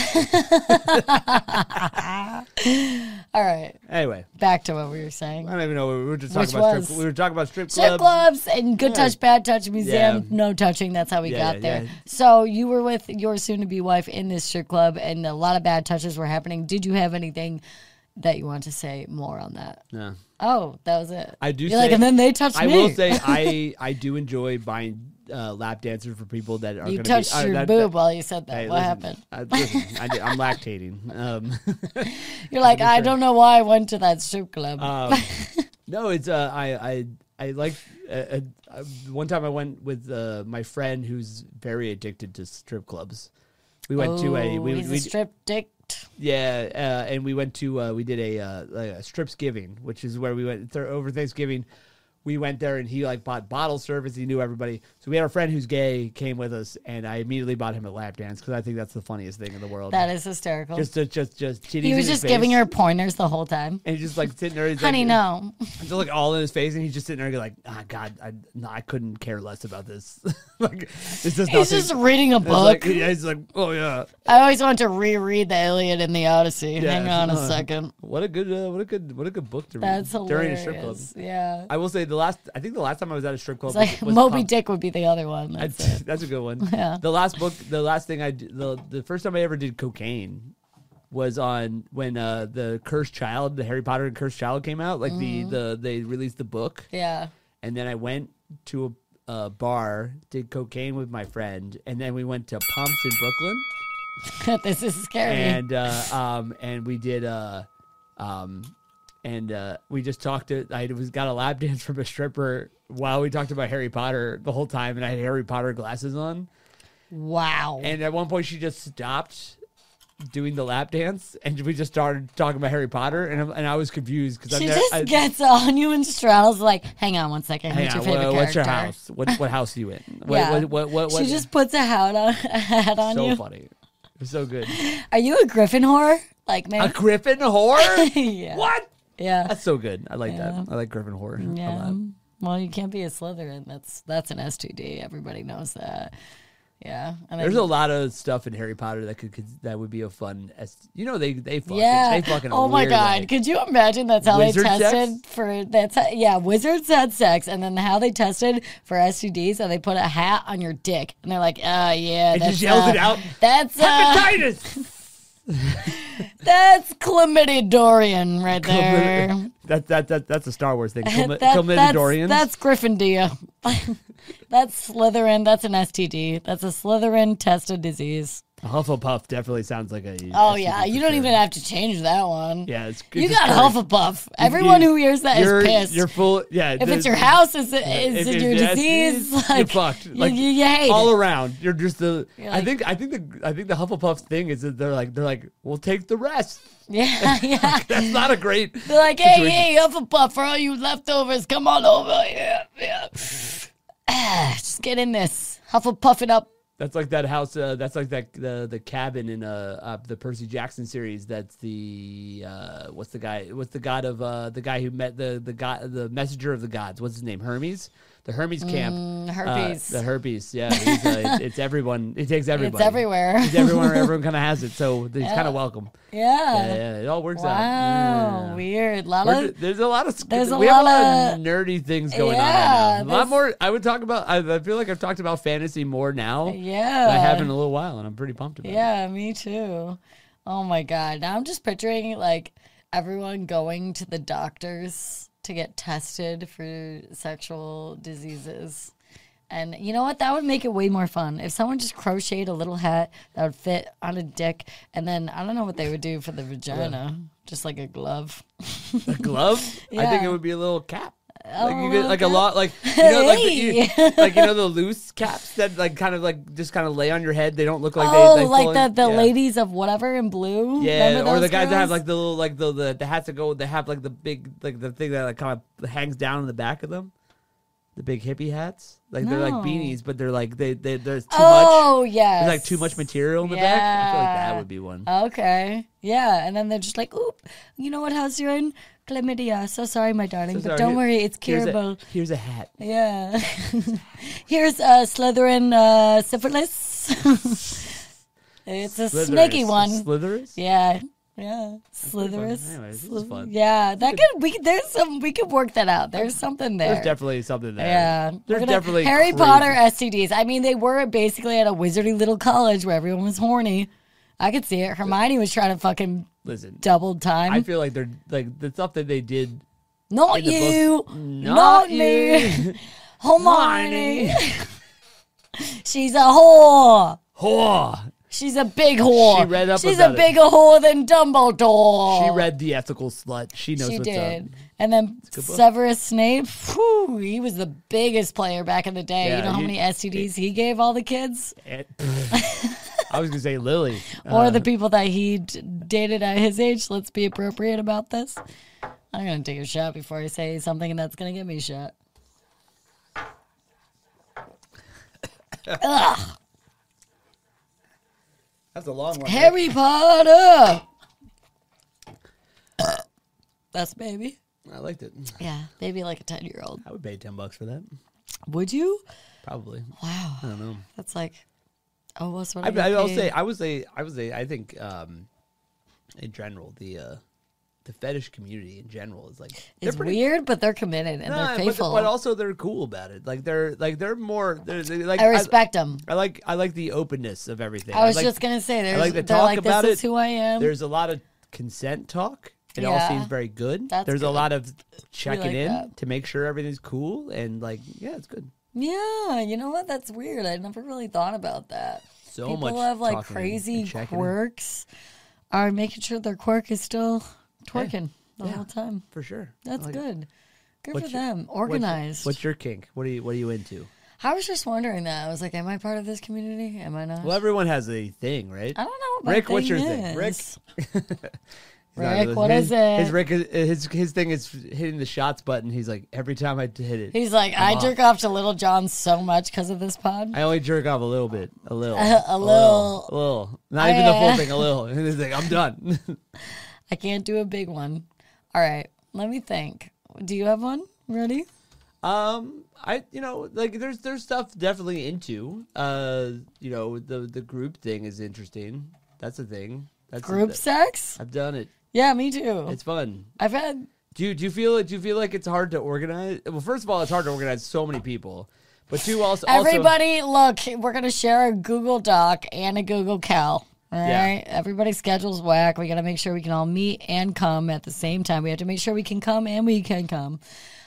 All right. Anyway, Back to what we were saying. I don't even know. We were just Which talking about was? strip. We were talking about strip clubs. Strip clubs and good touch, bad touch, museum, Yeah. no touching. That's how we Yeah, got there. yeah. So you were with your soon-to-be wife in this strip club, and a lot of bad touches were happening. Did you have anything that you want to say more on that? Yeah. Oh, that was it. I do You're say, like, and then they touched I me. will say I do enjoy buying lap dancers for people that are You going to touched your boob while you said that. Hey, What listen, happened? I'm lactating. You're like, I don't know why I went to that strip club. No, it's I like one time I went with my friend who's very addicted to strip clubs. We went to he's a strip dick. and we went to we did a Stripsgiving, which is where we went over Thanksgiving. We went there and he like bought bottle service. He knew everybody. So we had a friend who's gay came with us, and I immediately bought him a lap dance because I think that's the funniest thing in the world. That is hysterical. just titties He in was his just face. giving her pointers the whole time. And he's just like sitting there. He's Honey, like, no. Just like all in his face, and he's just sitting there like, God, I couldn't care less about this. Like, it's just He's nothing. just reading a It's book. like, yeah, he's like, oh yeah. I always want to reread the Iliad and the Odyssey. Yeah. Hang on a second. What a good book to read That's during hilarious. a strip club. Yeah. I will say the last time I was at a strip club It's like was Moby Pump. Dick would be the other one. That's it. That's a good one. Yeah. The last thing I did, the first time I ever did cocaine was on when the Cursed Child, the Harry Potter and Cursed Child came out. Like they released the book, Yeah. and then I went to a bar, did cocaine with my friend, and then we went to Pumps in Brooklyn, This is scary. and we did we just talked to. I got a lap dance from a stripper while we talked about Harry Potter the whole time, and I had Harry Potter glasses on. Wow. And at one point, she just stopped doing the lap dance, and we just started talking about Harry Potter, and I was confused because she just gets on you and straddles like, hang on one second. Who's your favorite what's your character? house? What house are you in? Yeah. What? She just puts a hat on so you. funny. It's so good. Are you a Griffin whore? Like, man. A Griffin whore? Yeah. What? Yeah. That's so good. I like Yeah. that. I like Griffin whore. a Yeah. lot. Well, you can't be a Slytherin. That's an STD. Everybody knows that. Yeah. And There's a lot of stuff in Harry Potter that would be a fun. They fuck. yeah. They fucking. Oh my weird God! way. Could you imagine that's how Wizard they tested sex? for wizards had sex, and then how they tested for STDs, and they put a hat on your dick, and they're like, yeah, It that's just yells it out. That's Hepatitis. that's chlamydia-dorian right there. That's a Star Wars thing. That's Chlamydia-dorians. Gryffindor. That's Slytherin. That's an STD. That's a Slytherin tested disease. Hufflepuff definitely sounds like a. Oh STD yeah, for you don't sure. even have to change that one. Yeah, it's You just got courage. Hufflepuff. Everyone who hears that is pissed. You're full. Yeah. If it's your house, is if it your it's disease? STDs, Like, you're fucked. Like you hate all it. around. You're just the. You're I like- think the Hufflepuff thing is that they're like we'll take the rest. Yeah, yeah. That's not a great. They're like, hey, situation. hey, Hufflepuff, for all you leftovers, come on over. Yeah, yeah. Just get in this. Hufflepuff it up. That's like that house. That's like that the cabin in the Percy Jackson series. That's the what's the guy? What's the god of the guy who met the messenger of the gods? What's his name? Hermes. The Hermes camp. Herpes. The herpes. Yeah, it's everyone. It takes everybody. It's everywhere. It's everywhere. Everyone kind of has it, so he's kind of welcome. Yeah. Yeah, it all works out. Wow, Yeah. weird. There's a lot of There's a we have a lot lot of- of nerdy things going Yeah, on right now. A lot there's- more. I would talk about. I feel like I've talked about fantasy more now. Yeah. than I haven't in a little while, and I'm pretty pumped about it. Yeah, me too. Oh my God. Now I'm just picturing like everyone going to the doctors to get tested for sexual diseases. And you know what? That would make it way more fun. If someone just crocheted a little hat that would fit on a dick, and then I don't know what they would do for the vagina. Just like a glove. A glove? I think Yeah. it would be a little cap. Like you get like a lot, like you know, like like you know the loose caps that like kind of like just kind of lay on your head. They don't look like they like pull in. the ladies of whatever in blue. Yeah, Remember or the those guys that have girls? like the little like the hats that go. They have like the big like the thing that like kind of hangs down in the back of them. The big hippie hats, like they're like No. beanies, but they're like there's too much. Oh yes, There's like too much material in the back. I feel like that would be one. Okay. Yeah. And then they're just like, oop, you know what house you're in? Chlamydia. So sorry, my darling. So but sorry. don't worry, it's Here's curable. Here's a hat. Yeah. Here's Slytherin syphilis. It's a snaky one. Slitherous. Yeah. Yeah. Slytherous. Anyways, this is fun. Yeah. That we could work that out. There's something there. There's definitely something there. Yeah, There's We're gonna- definitely Harry crazy. Potter STDs. I mean, they were basically at a wizardy little college where everyone was horny. I could see it. Hermione was trying to fucking Listen, double time. I feel like they're like the stuff that they did. Not in the you, book- not me. Hermione. Hermione. She's a whore. Whore. She's a big whore. She read up She's about a it. bigger whore than Dumbledore. She read The Ethical Slut. She knows She what's did. up. And then good book. Severus Snape, whew, he was the biggest player back in the day. Yeah, you know how you- many STDs he gave all the kids? And- I was gonna say Lily. Or the people that he dated at his age. Let's be appropriate about this. I'm going to take a shot before I say something that's going to get me shot. Ugh. That's a long one. Harry Potter. That's baby. I liked it. Yeah, baby like a 10-year-old. I would pay $10 for that. Would you? Probably. Wow. I don't know. That's like almost what I, I get I'll paid. say. I would say. I think. In general, the fetish community in general is like they're It's pretty- weird, but they're committed and Nah, they're faithful. but also they're cool about it. Like they're more. They're like I respect them. I like the openness of everything. I was like, just gonna say, like the they're talk like, about this it. is who I am. There's a lot of consent talk. It all Yeah. seems very good. That's There's a good. lot of checking like in that. to make sure everything's cool and like yeah, it's good. Yeah, you know what? That's weird. I never really thought about that. So People much have like talking crazy and checking in. quirks are making sure their quirk is still twerking the Yeah. whole time. For sure. That's Like, good. Good what's for your- them. Organized. What's your kink? What are you into? I was just wondering that. I was like, am I part of this community? Am I not? Well, everyone has a thing, right? I don't know what my Rick, what's thing your thing? Rick? is. He's not Rick, really- what his, is it? His Rick, his thing is hitting the shots button. He's like, every time I hit it, He's like, I jerk off to Little John so much because of this pod. I only jerk off a little bit, a little, A little. a little. Not even the full I- thing, a little. And he's like, I'm done. I can't do a big one. All right, let me think. Do you have one ready? Like there's stuff definitely into. The group thing is interesting. That's a thing. That's Group sex? I've done it. Yeah, me too. It's fun. I've had. Do you feel like it's hard to organize? Well, first of all, it's hard to organize so many people. But two, also Everybody, look, we're going to share a Google Doc and a Google Cal. All Yeah. right. Everybody's schedule's whack. We got to make sure we can all meet and come at the same time. We have to make sure we can come and we can come.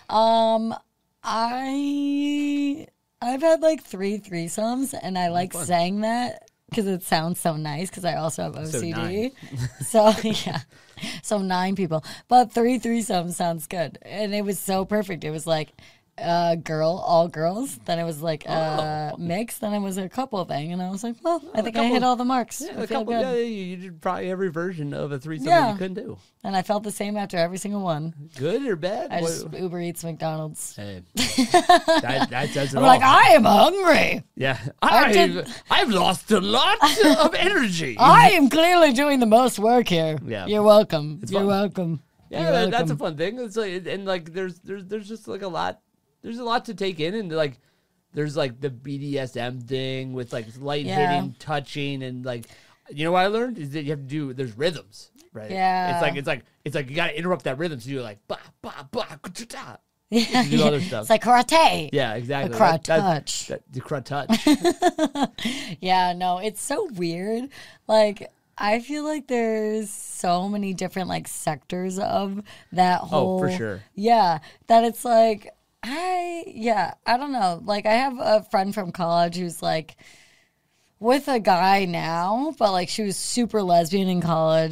I've had like 3 threesomes, and I like saying that because it sounds so nice. Because I also have OCD. So yeah, so 9 people, but 3 threesomes sounds good, and it was so perfect. It was like all girls. Then it was like mix. Then it was a couple thing, and I was like, well, I think I hit all the marks. Yeah, I a feel couple. good. Yeah, you did probably every version of a threesome Yeah. that you couldn't do. And I felt the same after every single one. Good or bad? I What- just Uber Eats McDonald's. Hey, that says it I'm all. like, I am hungry. Yeah, did- I've lost a lot of energy. I am clearly doing the most work here. Yeah. You're welcome. You're fun. welcome. Yeah, You're that's a welcome. fun thing. It's like, and like, there's just like a lot. There's a lot to take in, and like, there's like the BDSM thing with like light Yeah. hitting, touching, and like, you know what I learned is that you have to do. There's rhythms, right? Yeah. It's like you got to interrupt that rhythm, so you're like ba ba ba ta. Yeah, do other stuff. It's like karate. Yeah, exactly. The crotch touch. The crotch touch. Yeah, no, it's so weird. Like, I feel like there's so many different like sectors of that whole. for sure. Yeah, that it's like I don't know. Like, I have a friend from college who's like with a guy now, but like she was super lesbian in college.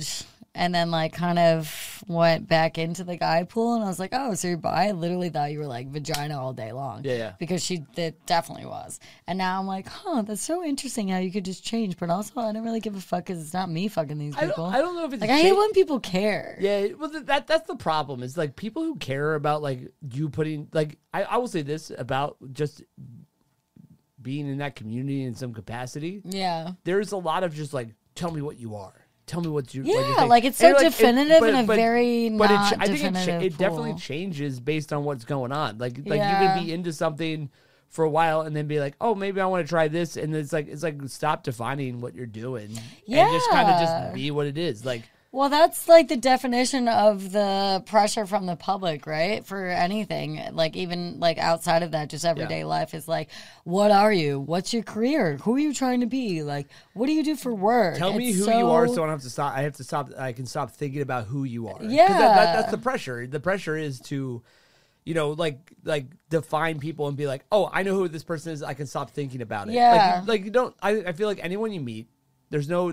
and then like kind of went back into the guy pool, and I was like, oh, so you're bi? I literally thought you were like vagina all day long. Yeah. Because that definitely was. And now I'm like, huh, that's so interesting how you could just change. But also, I don't really give a fuck because it's not me fucking these people. I don't know if it's like, I hate when people care. Yeah, well, that's the problem. Is like people who care about like you putting like I will say this about just being in that community in some capacity. Yeah. There's a lot of just like, tell me what you are. Tell me what you. Yeah, like it's so definitive in a very not I think definitive it definitely pool. changes based on what's going on. Like you Yeah. can be into something for a while and then be like, oh, maybe I want to try this, and it's like stop defining what you're doing and just kind of just be what it is. Like. Well, that's like the definition of the pressure from the public, right? For anything, like even like outside of that, just everyday life is like, what are you? What's your career? Who are you trying to be? Like, what do you do for work? Tell me who you are, so I don't have to stop. I have to stop. I can stop thinking about who you are. 'Cause Yeah. that's the pressure. The pressure is to, like define people and be like, oh, I know who this person is. I can stop thinking about it. Yeah. Like you don't. I feel like anyone you meet. I don't.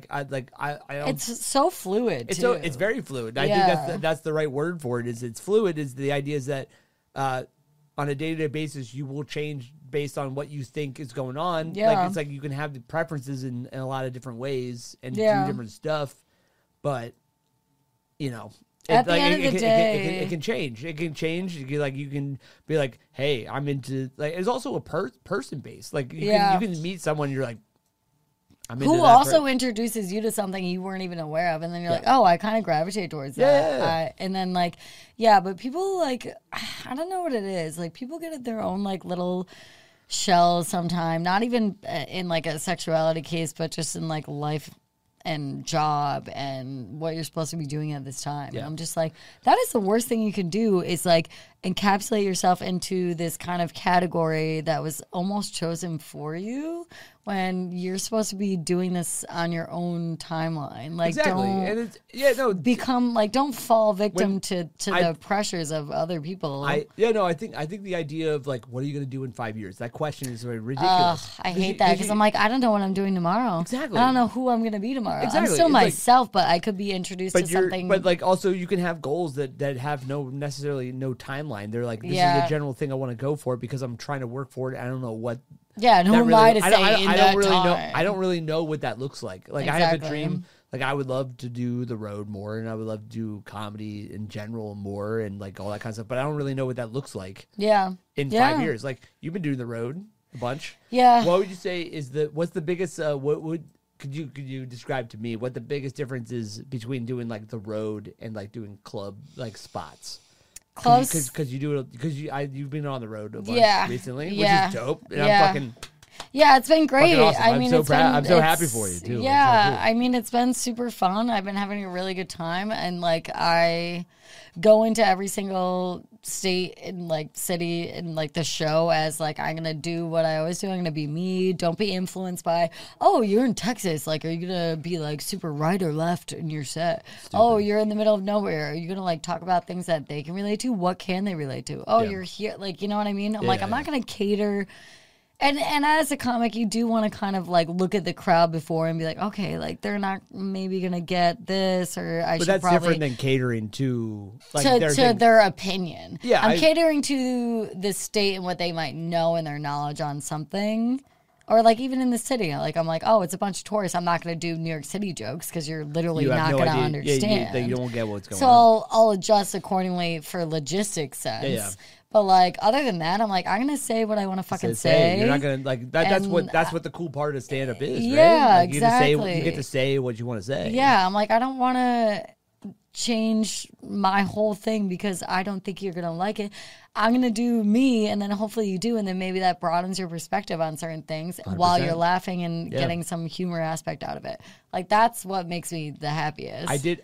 It's so fluid. It's very fluid. I think that's the right word for it. It's fluid. Is the idea is that on a day-to-day basis you will change based on what you think is going on. Yeah. Like it's like you can have the preferences in a lot of different ways and do different stuff, but At the end of the day, it can change. It can change. You can be like, hey, I'm into like. It's also a person based. Like you can meet someone. You're like. Who also introduces you to something you weren't even aware of, and then you're like, oh, I kind of gravitate towards that. And then like, but people like, I don't know what it is. Like people get at their own like little shells sometime, not even in like a sexuality case, but just in like life and job and what you're supposed to be doing at this time. And I'm just like, that is the worst thing you can do is like encapsulate yourself into this kind of category that was almost chosen for you when you're supposed to be doing this on your own timeline. Like don't fall victim to the pressures of other people. I think the idea of like, what are you going to do in 5 years? That question is very ridiculous. I hate that because I'm like, I don't know what I'm doing tomorrow. Exactly. I don't know who I'm going to be tomorrow. Exactly. I'm still myself, but I could be introduced to something. But like also you can have goals that have no timeline. They're like, this is the general thing I want to go for because I'm trying to work for it. I don't know what. Yeah, who am I to say I don't really know. I don't really know what that looks like. Like I have a dream. Like I would love to do the road more, and I would love to do comedy in general more, and like all that kind of stuff. But I don't really know what that looks like. Yeah. In 5 years, like you've been doing the road a bunch. Yeah. What would you say what's the biggest? Could you describe to me what the biggest difference is between doing like the road and like doing club like spots? Close because you do it because you've been on the road a bunch recently, which is dope. And I'm fucking it's been great. Awesome. I mean, I'm so happy for you too. Yeah, I mean, it's been super fun. I've been having a really good time, and like I go into every single state and like city and like the show as like I'm gonna do what I always do. I'm gonna be me. Don't be influenced by, oh, you're in Texas, like are you gonna be like super right or left in your set? Stupid. Oh, you're in the middle of nowhere, are you gonna like talk about things that they can relate to? What can they relate to? Oh, you're here, like, you know what I mean? I'm like, I'm not gonna cater. And as a comic, you do want to kind of like look at the crowd before and be like, okay, like they're not maybe gonna get this, or I should that's probably different than catering to like to their opinion. Yeah, I'm catering to the state and what they might know and their knowledge on something, or like even in the city, like I'm like, oh, it's a bunch of tourists. I'm not gonna do New York City jokes because you're literally not gonna understand. Yeah, you won't get what's going on. So I'll adjust accordingly for logistics sense. Yeah. But like other than that, I'm like, I'm gonna say what I want to fucking say. You're not gonna like that. That's what the cool part of stand up is. Yeah, right? Like, exactly. You get to say what you want to say. Yeah, I'm like, I don't want to change my whole thing because I don't think you're gonna like it. I'm gonna do me, and then hopefully you do, and then maybe that broadens your perspective on certain things 100%. While you're laughing and getting some humor aspect out of it. Like that's what makes me the happiest. I did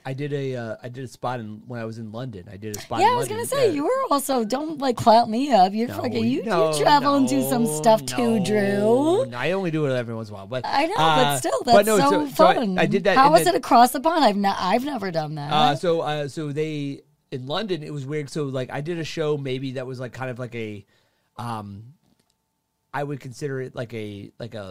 a spot when I was in London. I did a spot. Yeah, I was gonna say you were also, don't like clout me up. You're you travel and do some stuff too, Drew. No, I only do it every once in a while, but I know, but still, that's fun. So I did that. How was it across the pond? I've never done that. So they. In London, it was weird. So, like, I did a show maybe that was like kind of like a, I would consider it like a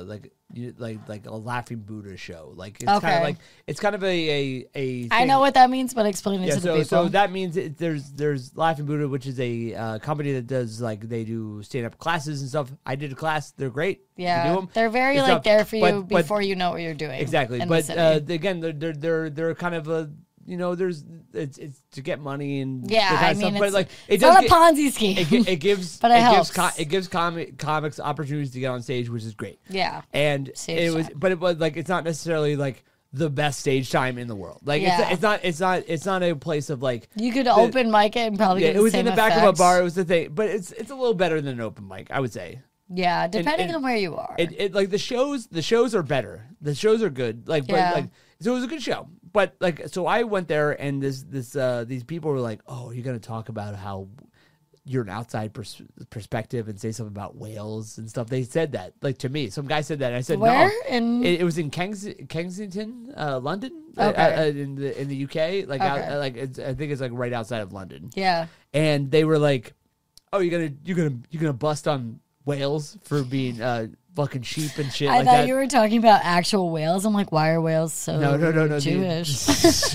Laughing Buddha show. Like it's Okay. kind of a I thing. know what that means, but explain it Yeah, to the people. so that means there's Laughing Buddha, which is a company that does they do stand up classes and stuff. I did a class; they're great. yeah, You do 'em. they're very It's like not- there for you but- before you know what you're doing. exactly. in the But city. again, they're kind of a it's to get money and Yeah, that kind I of stuff. mean, But like it's does not a get- Ponzi scheme. it gives But it it gives helps. comics opportunities to get on stage, which is great. Yeah. And Stage it was, time. but it was it's not necessarily the best stage time in the world. Yeah. It's not a place of You could open mic it and probably yeah, get it the was in same the back of a effects. bar. It was the thing, but it's a little better than an open mic, I would say. Yeah, depending and- on where you are. It the shows are better. The shows are good. Yeah. So it was a good show. But so I went there and these people were like, "Oh, you're going to talk about how you're an outside perspective and say something about whales and stuff." They said that to me. Some guy said that. And I said, Where? "No." It was in Kensington, London, Okay. in the UK. Okay. I think it's right outside of London. yeah. And they were like, "Oh, you're gonna bust on whales for being fucking sheep and shit I like thought that." you were talking about actual whales. I'm like, why are whales so No, dude. Jewish?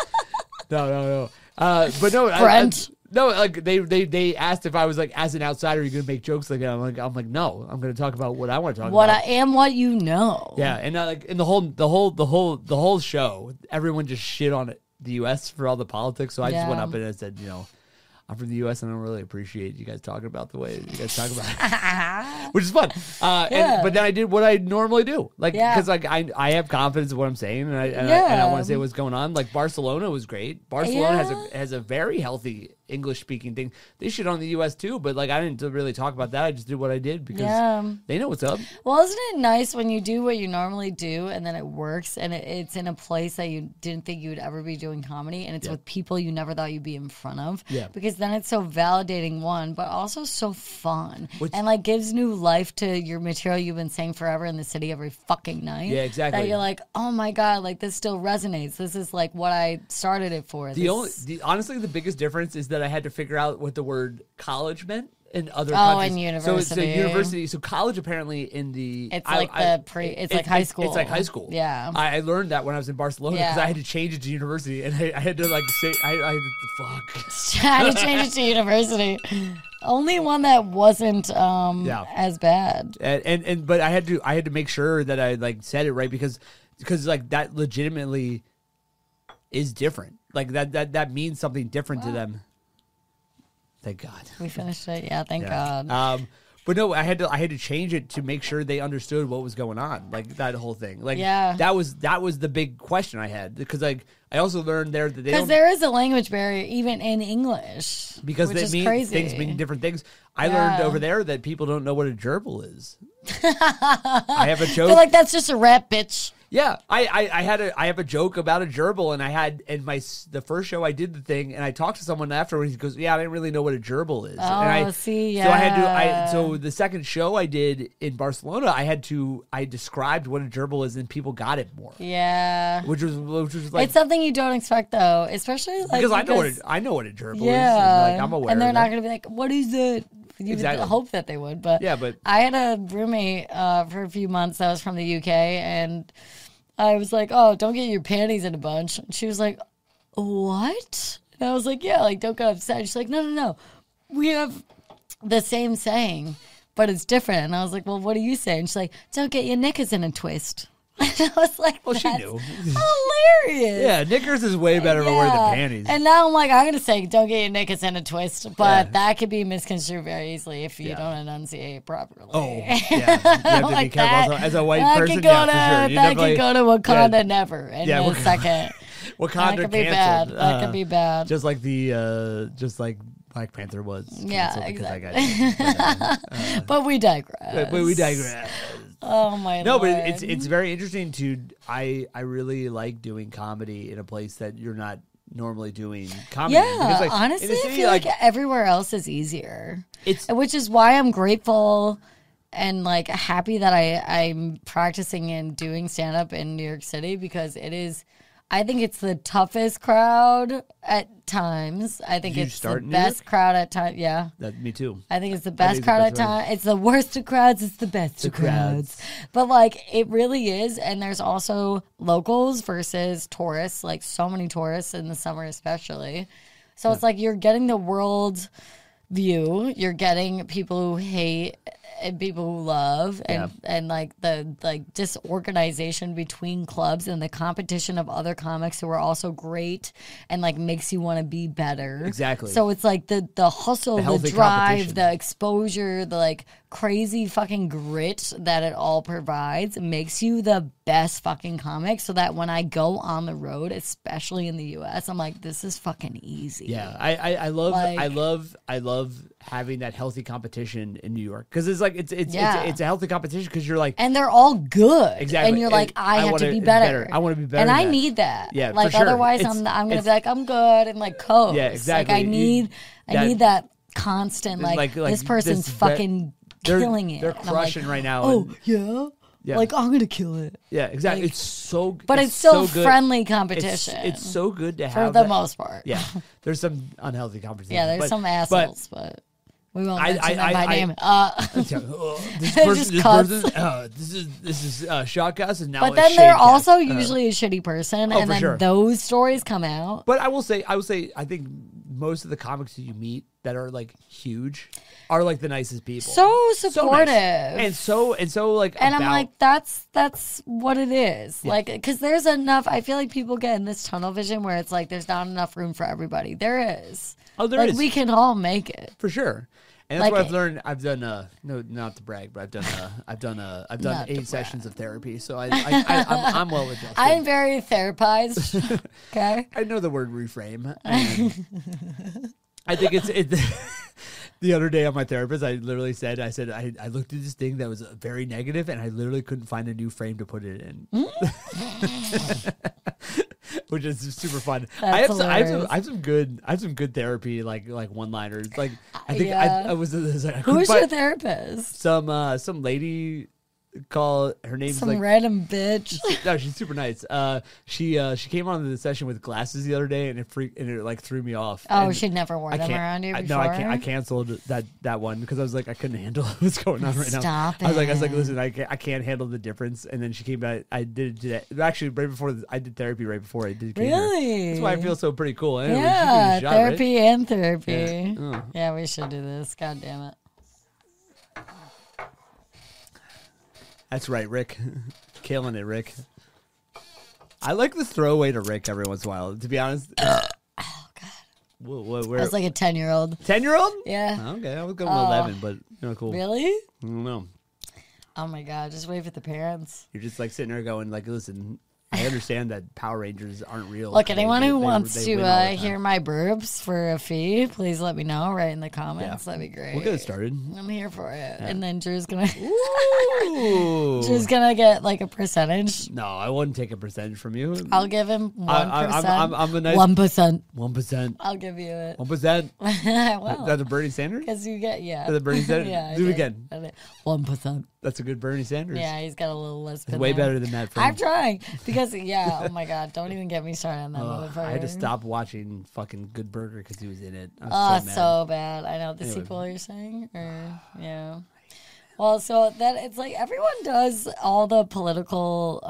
No. But no, Brent. no. They asked if I was as an outsider, you're gonna make jokes like that. I'm like, no. I'm gonna talk about what I want to talk What about. I am, what you know. Yeah, and in the whole show, everyone just shit on the U.S. for all the politics. So I just went Yeah. up and I said, I'm from the U.S. and I don't really appreciate you guys talking about the way you guys talk about it, which is fun. Yeah. But then I did what I normally do, Yeah. because I have confidence in what I'm saying, and I Yeah. want to say what's going on. Barcelona was great. Barcelona Yeah. has a very healthy English speaking thing. They shit on the U.S. too, but I didn't really talk about that. I just did what I did because Yeah. they know what's up. Well, isn't it nice when you do what you normally do and then it works and it's in a place that you didn't think you would ever be doing comedy and it's with people you never thought you'd be in front of? Yeah. Because then it's so validating, one, but also so fun Which- and gives new life to your material you've been saying forever in the city every fucking night. Yeah, exactly. That you're like, oh my God, this still resonates. This is what I started it for. Honestly, the biggest difference is that I had to figure out what the word college meant in other Oh, countries. and So university. university. So college apparently in the It's like high school. It's like high school. Yeah. I learned that when I was in Barcelona because Yeah. I had to change it to university, and I had to say I had to fuck. I had to change it to university. Only one that wasn't as bad. And but I had to make sure that I said it right because that legitimately is different. That means something different to them. Thank God. We finished it. Yeah, thank Yeah. God. But no, I had to change it to make sure they understood what was going on, that whole thing. Yeah. that was the big question I had because I also learned there that they Because don't there is a language barrier even in English. because which they is mean crazy. things mean different things. I Yeah. learned over there that people don't know what a gerbil is. I have a I joke. feel like that's just a rat, bitch. Yeah, I have a joke about a gerbil, and I had in the first show I did the thing, and I talked to someone afterwards. He goes, "Yeah, I didn't really know what a gerbil is." Oh, see, So I had yeah. to. So the second show I did in Barcelona, I described what a gerbil is, and people got it more, Yeah. which was It's something you don't expect, though, especially because I know what a gerbil Yeah. is. And, I'm aware. And they're of not it. going to be like, what is it? You Exactly. would hope that they would. But Yeah, but- I had a roommate for a few months that was from the UK, and I was like, oh, don't get your panties in a bunch. And she was like, what? And I was like, yeah, don't get upset. She's like, no. We have the same saying, but it's different. And I was like, well, what do you say? And she's like, don't get your knickers in a twist. And I was like, Well, she that's knew. hilarious. Yeah, knickers is way better for wearing the Yeah. panties. And now I'm like, I'm going to say, don't get your knickers in a twist. But Yeah. that could be misconstrued very easily if you Yeah. don't enunciate properly. Oh, yeah. You have to be careful as a white that person. Could go Yeah, to, for sure. You that definitely- could go to Wakanda yeah. never in Yeah, a Wakanda- second. Wakanda That could be bad. canceled. That could be bad. Just like Black Panther was. Yeah, canceled because I got exactly. it. But we digress. But we digress. Oh, my No, Lord. but it's very interesting to. I really like doing comedy in a place that you're not normally doing comedy. in. Yeah, Because, in honestly, the I city, feel like everywhere else is easier. It's- Which is why I'm grateful and happy that I'm practicing and doing stand up in New York City because it is I think it's the toughest crowd at times. I think Did you it's start the in New best York? crowd at times. Yeah. Me too. I think it's the think best it's the crowd at best way. times. It's the worst of crowds. It's the best of crowds. But like it really is. And there's also locals versus tourists. Like so many tourists in the summer, especially. So it's like you're getting the world view. You're getting people who hate and people who love, and like the disorganization between clubs and the competition of other comics who are also great and like makes you want to be better. Exactly. So it's like the hustle, the healthy drive, competition. the exposure, the like crazy fucking grit that it all provides makes you the best fucking comic, so that when I go on the road, especially in the US, I'm like, this is fucking easy. Yeah, I love Like- I love having that healthy competition in New York because it's like it's Yeah. a healthy competition because you're like And they're all good. Exactly. And you're like, And I I have wanna to be be better. better. I wanna be better And than I that. need that. Yeah, for like sure. otherwise It's- I'm gonna it's- be like, I'm good and like coast. Yeah, exactly. Like I need that constant like this person's this fucking killing it. They're And I'm crushing like, right now. oh and- yeah? Yeah. Like I'm gonna kill it. yeah, exactly. like- It's so, But it's still so good. friendly It's, competition. it's so good to for have the that- most part. Yeah, there's some unhealthy competition. Yeah, there's but, some assholes, but we won't I- mention I- them by I- name. This Just cuts. this is Shotcast, and now But it's then they're Shadecast. also usually a shitty person, and for then sure. those stories come out. But I will say, I think most of the comics that you meet that are like huge are like the nicest people. So nice. supportive. and so like. And I'm about- like, that's what it is. Like, because there's enough. I feel like people get in this tunnel vision where it's like there's not enough room for everybody. There is. Oh, there like, is. We can all make it. for sure. And that's Like what I've it- learned. I've done no, not to brag, but I've done Not to 8 brag. sessions of therapy, so I'm well adjusted. I'm very therapized. Okay. I know the word reframe. And I think it. The other day on my therapist, I literally said, I looked at this thing that was very negative, and I literally couldn't find a new frame to put it in, which is super fun. I have hilarious. some good therapy like one liners. Like I think Yeah. I was I couldn't Who's find- your therapist? some lady called her name's Some like random bitch. no, she's super nice. She came on the session with glasses the other day, and it like threw me off. Oh, And she'd never worn I them can't- around you I- before? No, I can't. I canceled that one because I was like I couldn't handle what's going on right now. Stop I was like, it. listen, I can't handle the difference. And then she came back. I did it actually right before I did therapy right before I did. Gamer. Really? That's why I feel so pretty cool. Anyway, we should Yeah, give it a shot, right? therapy and therapy. Yeah. Yeah, we should do this. God damn it. That's right, Rick. Killing it, Rick. I like the throwaway to Rick every once in a while. To be honest. Oh God. I was like a 10-year-old. 10-year-old? Yeah. Okay, I was going with 11, but cool. Really? I don't know. Oh my God, just wait for the parents. You're just like sitting there going, like, listen, I understand that Power Rangers aren't real. Look, anyone who wants they to win all the time. hear my burps for a fee, please let me know right in the comments. That'd be great. We'll get it started. I'm here for it. And then Drew's gonna Ooh. Drew's gonna get like a percentage. No, I wouldn't take a percentage from you. I'll give him 1%. I'm a nice 1%. 1%. I'll give you it. 1%. I will. That's a Bernie Sanders? Because you get, yeah. Is that Bernie Sanders? Yeah. I Do it did. again. I did. 1%. That's a good Bernie Sanders. Yeah, he's got a little lisp. It's in way there. better than that. I'm trying because oh my God, don't even get me started on that motherfucker. I had to stop watching fucking Good Burger because he was in it. I Oh, was so mad. so bad. I know the Anyway. sequel you're saying, or yeah. Well, so that it's like everyone does all the political.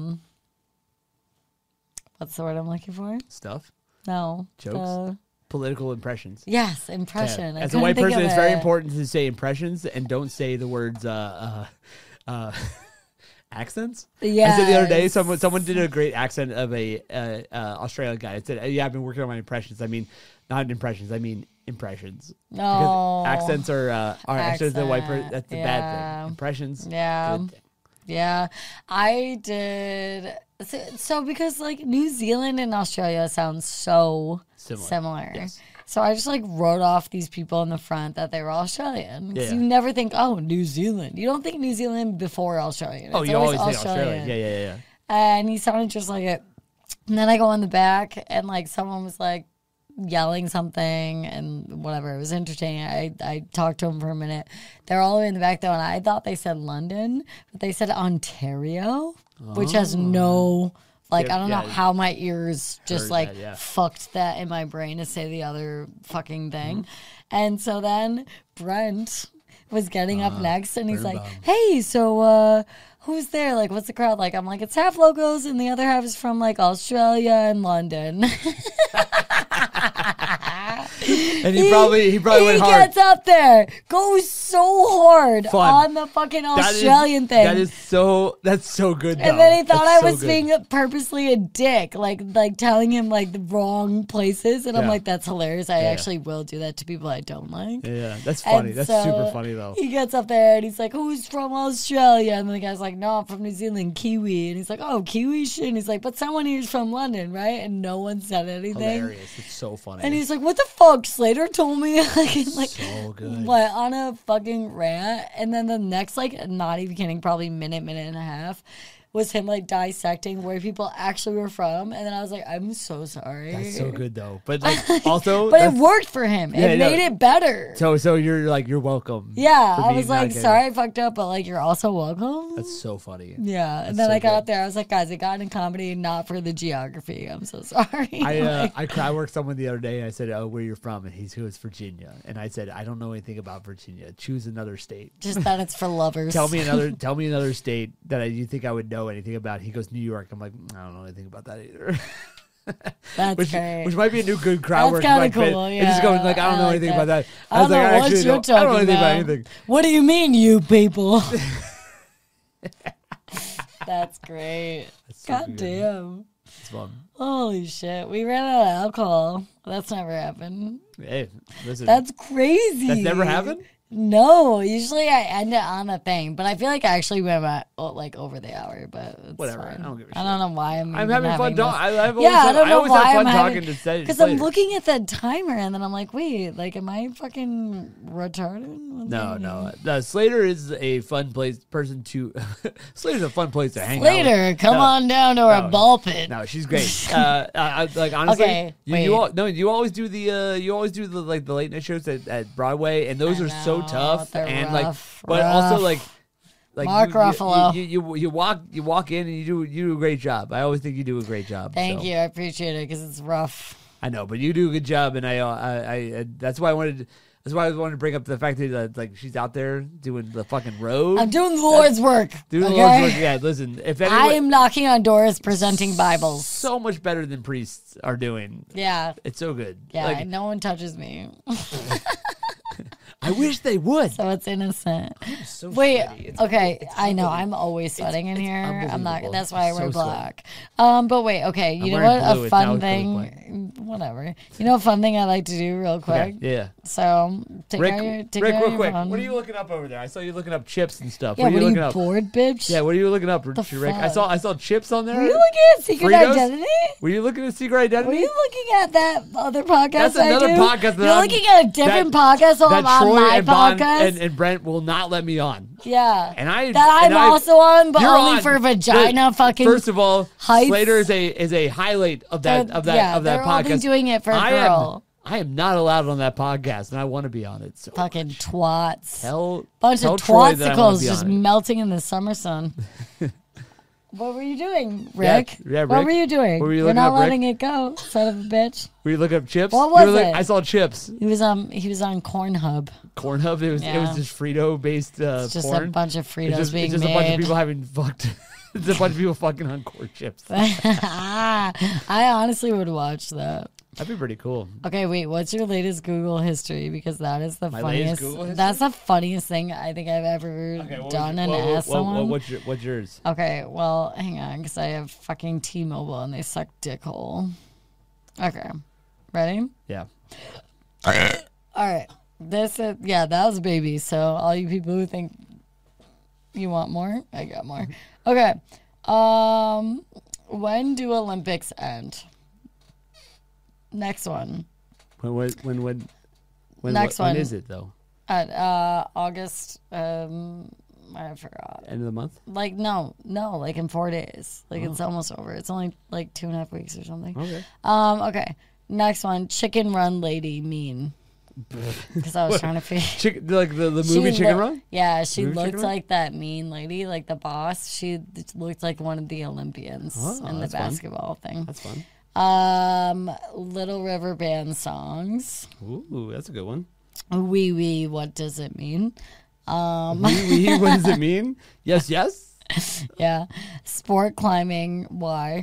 What's the word I'm looking for? Stuff. No Jokes? the- Political impressions. yes, impression. I As a couldn't white think person, of it's very it. important to say impressions and don't say the words accents. Yeah. I said the other day, someone did a great accent of a Australian guy. It said, "Yeah, I've been working on my impressions. I mean, not impressions. I mean impressions. No. Because accents are accents. The white person. Accent, That's the bad yeah. thing. Impressions. Yeah. good thing. Yeah, I did. So because like New Zealand and Australia sound so similar. Yes. So I just like wrote off these people in the front that they were Australian. 'Cause Yeah. you never think, oh, New Zealand. You don't think New Zealand before Australian. Oh, It's you always say Australia. Yeah. And he sounded just like it. And then I go in the back and like someone was like yelling something and whatever. It was entertaining. I talked to him for a minute. They're all the way in the back though, and I thought they said London, but they said Ontario, which has no Like, Yeah, I don't know yeah. how my ears just Heard like that, yeah. fucked that in my brain to say the other fucking thing. Mm-hmm. And so then Brent was getting up next and he's like, Birnbaum. hey, so who's there? Like, what's the crowd like? I'm like, it's half locals and the other half is from like Australia and London. And he probably went hard. Gets up there, goes so hard Fun. on the fucking That is- Australian thing. That's so good. and though. then he thought That's I so was good. being purposely a dick, like telling him like the wrong places. And I'm Yeah. like, that's hilarious. I actually will do that to people I don't like. Yeah, that's funny. And That's so super funny though. He gets up there and he's like, who's from Australia? And the guy's like, no, I'm from New Zealand, Kiwi. And he's like, oh, Kiwi shit. And he's like, but someone here's from London, right? And no one said anything. Hilarious. It's so funny. And he's like, what the fuck? Slater told me. like, so good. what, on a fucking rant. And then the next, like, not even kidding, probably minute and a half, was him like dissecting where people actually were from. And then I was like, I'm so sorry. That's so good though. But like also, But it that's- worked for him. Yeah, It no. made it better. so you're like you're welcome. Yeah. for I being was not like, getting- sorry I fucked up, but like, you're also welcome. That's so funny. Yeah. That's And then so I got good. up there. I was like, guys, I got in comedy, not for the geography. I'm so sorry. I worked someone the other day and I said, oh, where you're from? And he's who is Virginia. And I said, I don't know anything about Virginia. Choose another state. Just that it's for lovers. Tell me another state that you think I would know anything about. He goes, New York. I'm like, I don't know anything about that either. That's which great. might be a new good crowd That's work. kinda like, bit. cool, And just going yeah, like, I don't I know like anything that. about that. I don't know what actually you're don't- I don't know talking anything about about. anything. What do you mean, you people? That's great. so God good. damn. It's fun. Holy shit. We ran out of alcohol. That's never happened. Hey, listen. That's crazy. That's never happened? No. Usually I end it on a thing, but I feel like I actually went like over the hour, but it's Whatever. fine. I don't give a I don't know why I'm I'm even having fun this. talking. I've always Yeah, I had- don't know always why have fun I'm talking having, to say because I'm looking at the timer and then I'm like, wait, like, am I fucking retarded? What's happening? No. Slater is a fun person to. Slater's a fun place to hang out. Later, with. come No, on down to our ball pit. No, she's great. Like honestly, Okay, you always do the like the late night shows at Broadway, and those I are so know, tough. they're And rough, like, but also rough. like Mark Ruffalo. you walk in and you do a great job. I always think you do a great job. Thank so. you. I appreciate it because it's rough. I know, but you do a good job, and I that's why I wanted. That's why I wanted to bring up the fact that like she's out there doing the fucking road. I'm doing the Lord's work. Doing the okay? Lord's work. Yeah, listen. If anyone, I am knocking on doors, presenting Bibles. so much better than priests are doing. Yeah. It's so good. Yeah. Like, No one touches me. I wish they would. So it's innocent. So Wait, sweaty. It's okay. I know. I'm always sweating in here. I'm not. unbelievable. That's why I I'm wear so black. But wait, okay. You I'm know wearing what? blue. A It's now fun it's thing. Whatever. You know, a fun thing I like to do real quick. Okay, yeah. So take Rick, out your, take Rick, out real your quick. phone. What are you looking up over there? I saw you looking up chips and stuff. Yeah. what are you looking up? Bored, bitch? Yeah, what are you looking up, The Rick? I fuck? saw chips on there. Were you looking at Secret Fritos? Identity? Were you looking at Secret Identity? Were you looking at that other podcast? That's I another do? podcast that You're I'm- looking at a different podcast while I'm that on Troy my and Bond podcast. and Brent will not let me on. Yeah. And I that I'm and I- also on, but You're only on. for vagina fucking. First of all, heights. Slater is a highlight of that yeah, they're podcast. only doing it for a I girl. I am not allowed on that podcast, and I want to be on it. So Fucking twats. Bunch tell of Troy that I wanna twatsicles be just on it. melting in the summer sun. What were you doing, Rick? Yeah, What Rick. were you doing? What were you You're looking not up, Rick? letting it go, son of a bitch. Were you looking up chips? What You was were look- it? I saw chips. He was on Cornhub. Cornhub. It was Yeah. just Frito based It's just porn. a bunch of Fritos It's just, being it's just made. a bunch of people having fucked. It's a bunch of people fucking on corn chips. I honestly would watch that. That'd be pretty cool. Okay, wait. What's your latest Google history? Because that is the My latest funniest. Google history? That's the funniest thing I think I've ever done and asked someone. What's yours? Okay, well, hang on, because I have fucking T-Mobile and they suck dick hole. Okay, ready? Yeah. All right. This is that was baby. So all you people who think you want more, I got more. Okay. When do Olympics end? Next one. When Next when one. is it though? At August. I forgot. End of the month? Like no, like in 4 days. Like it's almost over. It's only like 2.5 weeks or something. Okay. Okay. Next one. Chicken Run Lady mean. Because I was trying to figure. Like the movie Chicken Run? Yeah, she Movie Chicken looked Run? like that mean lady, like the boss. She looked like one of the Olympians in the that's fun. basketball thing. That's fun. Little River Band songs. Ooh, that's a good one. Wee wee, what does it mean? What does it mean? Yes, yes. Yeah. Sport climbing, why?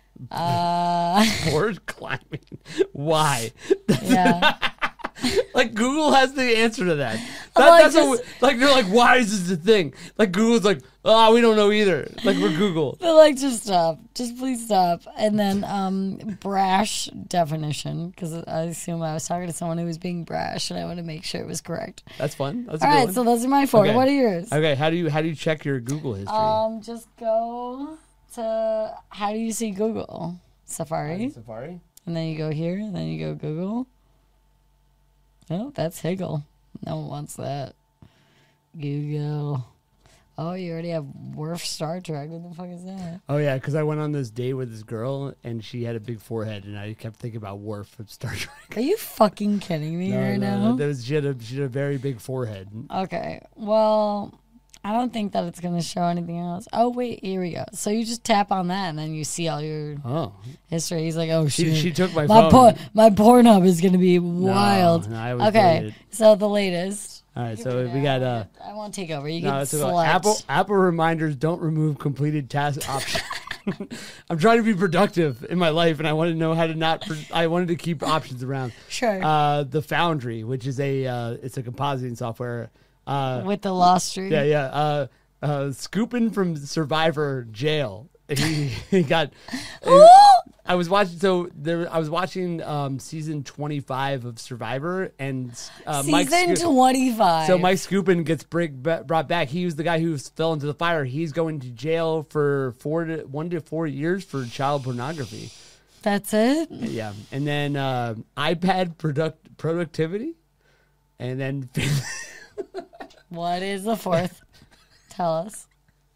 Sport climbing. Why? Yeah. Like Google has the answer to that. Like, That's like they're like, why is this a thing? Like Google's like, we don't know either. Like we're Google. But like, just stop. Just please stop. And then brash definition, because I assume I was talking to someone who was being brash, and I want to make sure it was correct. That's fun. That's a All good right, one. so those are my four. Okay. What are yours? Okay, how do you check your Google history? Just go to how do you see Google? Safari. Safari. And then you go here, and then you go Google. Oh, that's Higgle. No one wants that. Google. Oh, you already have Worf Star Trek. What the fuck is that? Oh yeah, because I went on this date with this girl and she had a big forehead, and I kept thinking about Worf from Star Trek. Are you fucking kidding me right now? She had a very big forehead. Okay. Well, I don't think that it's going to show anything else. Oh, wait. Here we go. So you just tap on that, and then you see all your Oh, history. He's like, oh, shit. she took my phone. My Pornhub is going to be wild. no, I was okay. deleted. So the latest. All right, so we got I won't take over. You no, can it's okay. select. Apple reminders don't remove completed task option. I'm trying to be productive in my life, and I want to know how to not. I wanted to keep options around. Sure. The Foundry, which is it's a compositing software. With the Lost Stream. Yeah. Scooping from Survivor jail. He got. I was watching. I was watching season 25 of Survivor, and Season 25. So Mike Scoopin gets brought back. He was the guy who fell into the fire. He's going to jail for 1 to 4 years for child pornography. That's it? Yeah, and then iPad productivity, and then What is the fourth? Tell us.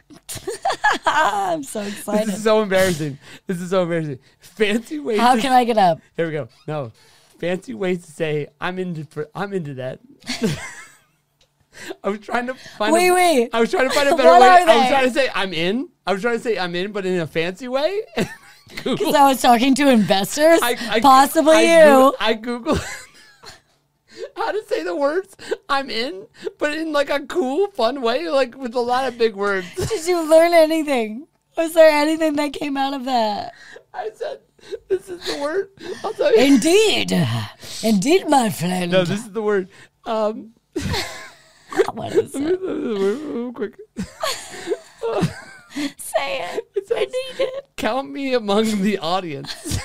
I'm so excited. This is so embarrassing. Fancy ways. How can I get up? Here we go. No, fancy ways to say I'm into that. I was trying to find. Wait. I was trying to find a better What way. are I was they? trying to say I'm in. but in a fancy way. Because I was talking to investors. Possibly I you. Googled how to say the words I'm in, but in like a cool, fun way, like with a lot of big words. Did you learn anything? Was there anything that came out of that? I said, this is the word. I'll tell you. Indeed, my friend. No, this is the word. What is it? Real quick. Say it. I need it. Count me among the audience.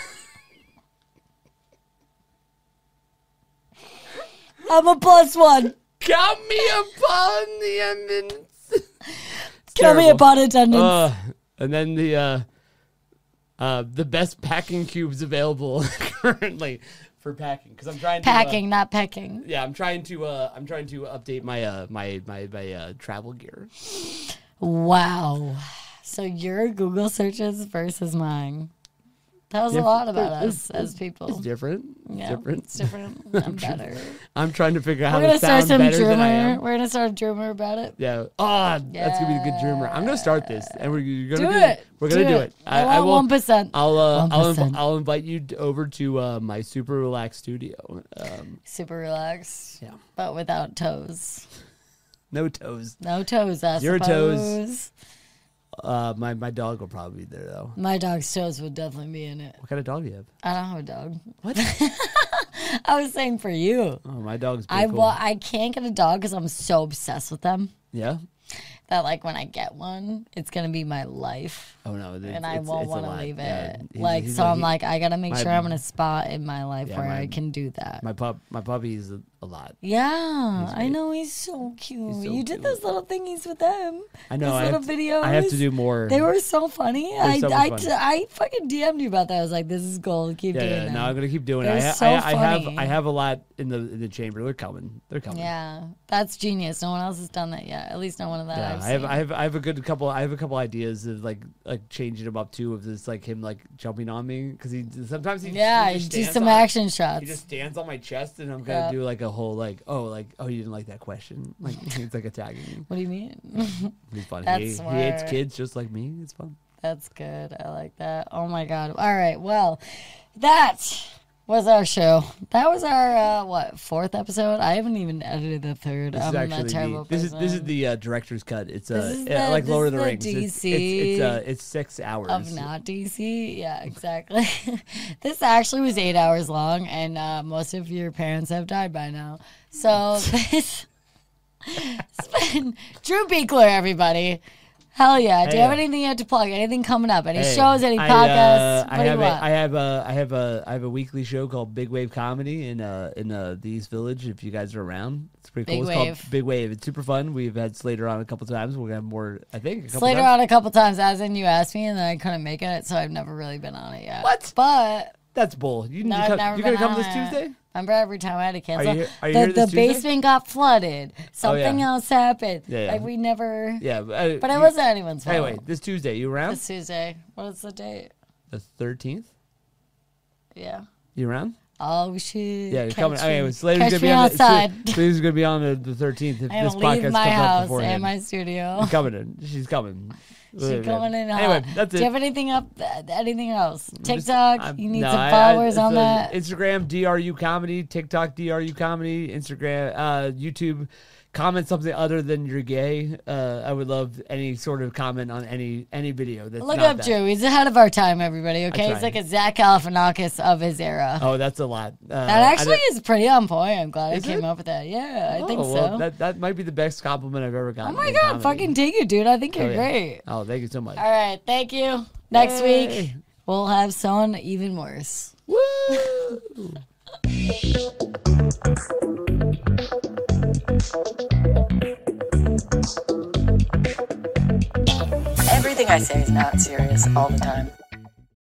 I'm a +1. Count me upon the attendance. Count me upon attendance. And then the best packing cubes available currently for packing, because I'm trying to Packing, not pecking. Yeah, I'm trying to update my my travel gear. Wow. So your Google searches versus mine. Tells a lot about us as people. It's different. Yeah, it's different. I'm better. I'm trying to figure out We're how gonna to start sound some better than I drummer. am. We're gonna start a drummer about it. Yeah. That's gonna be a good drummer. I'm gonna start this, and you're gonna Do it. We're gonna do it. I want 1%. I'll invite you over to my super relaxed studio. Super relaxed. Yeah. But without toes. No toes. No toes, I Zero suppose. toes. My dog will probably be there though. My dog's toes would definitely be in it. What kind of dog do you have? I don't have a dog. What? I was saying for you. Oh, my dog's pretty cool. I can't get a dog because I'm so obsessed with them Yeah. that like when I get one, it's gonna be my life. Oh no. And I won't want to leave it. Yeah, He's I'm like, I gotta make my- sure I'm in a spot in my life Yeah, where my- I can do that. My puppy's a lot. Yeah, I great. know he's so cute. so You did cute. those little thingies with them. I know. Those I little have to, videos. I have to do more. They were so funny. They're so much fun. I fucking DM'd you about that. I was like, this is gold. Keep doing Yeah. that. No, I'm gonna keep doing it. They're so funny. I have a lot in the chamber. They're coming. Yeah, that's genius. No one else has done that yet. At least no one of that. Yeah, I've seen. I have a couple ideas of like changing him up too, of this like him like jumping on me, because sometimes he just do stands some on- action shots. He just stands on my chest, and I'm gonna do like a whole like oh you didn't like that question, like he's like attacking me. What do you mean? He's funny. That's He hates smart. kids just like me. It's fun. That's good. I like that. Oh my God. All right. Well, that was our show. That was our fourth episode. I haven't even edited the third. This is I'm a actually terrible this person. is the director's cut. It's This is like the- Lord of this the is the Rings. DC It's 6 hours. of not DC. Yeah, exactly. This actually was 8 hours long, and most of your parents have died by now. So this it's been Drew Beekler, everybody. Hell yeah! Do you Hey. have anything you have to plug? Anything coming up? Any Hey, shows? Any podcasts? What do you want? I have a weekly show called Big Wave Comedy in the East Village. If you guys are around, it's pretty cool. Big It's Wave. called Big Wave. It's super fun. We've had Slater on a couple times. We're gonna have more. I think a couple Slater times. on a couple times, as in you asked me, and then I couldn't make it, so I've never really been on it yet. What? But That's bull. You no, need to I've come. never You been gonna come on this it. Tuesday? Remember every time I had to cancel? Are you here the this Tuesday? basement got flooded. Something yeah. else happened. Yeah, yeah. Like we never. Yeah, But it you- wasn't anyone's fault. Anyway, this Tuesday, you around? This Tuesday. What is the date? The 13th. Yeah. You around? Oh shit. Yeah, you're Catch coming. me- Anyway, Slater's catch gonna be me on outside. Slater's gonna be on the 13th. If I'm this gonna podcast leave my comes out house beforehand. and my studio. She's coming. She's coming. She's coming in hot. Anyway, that's Do it. you have anything up? Anything else? TikTok. I'm- You need no, some followers it's, on that. Instagram DRU Comedy, TikTok DRU Comedy, Instagram, YouTube. Comment something other than you're gay. I would love any sort of comment on any video. That's Look not up that. Drew. He's ahead of our time, everybody. Okay, try. he's like a Zach Galifianakis of his era. Oh, that's a lot. That actually is pretty on point. I'm glad I Is came it? up with that. Yeah, I think well, so. that might be the best compliment I've ever Oh gotten. my in god, comedy. fucking take it, dude. I think you're yeah. great. Oh, thank you so much. All right, thank you. Next week, Yay. we'll have someone even worse. Woo! Everything I say is not serious all the time.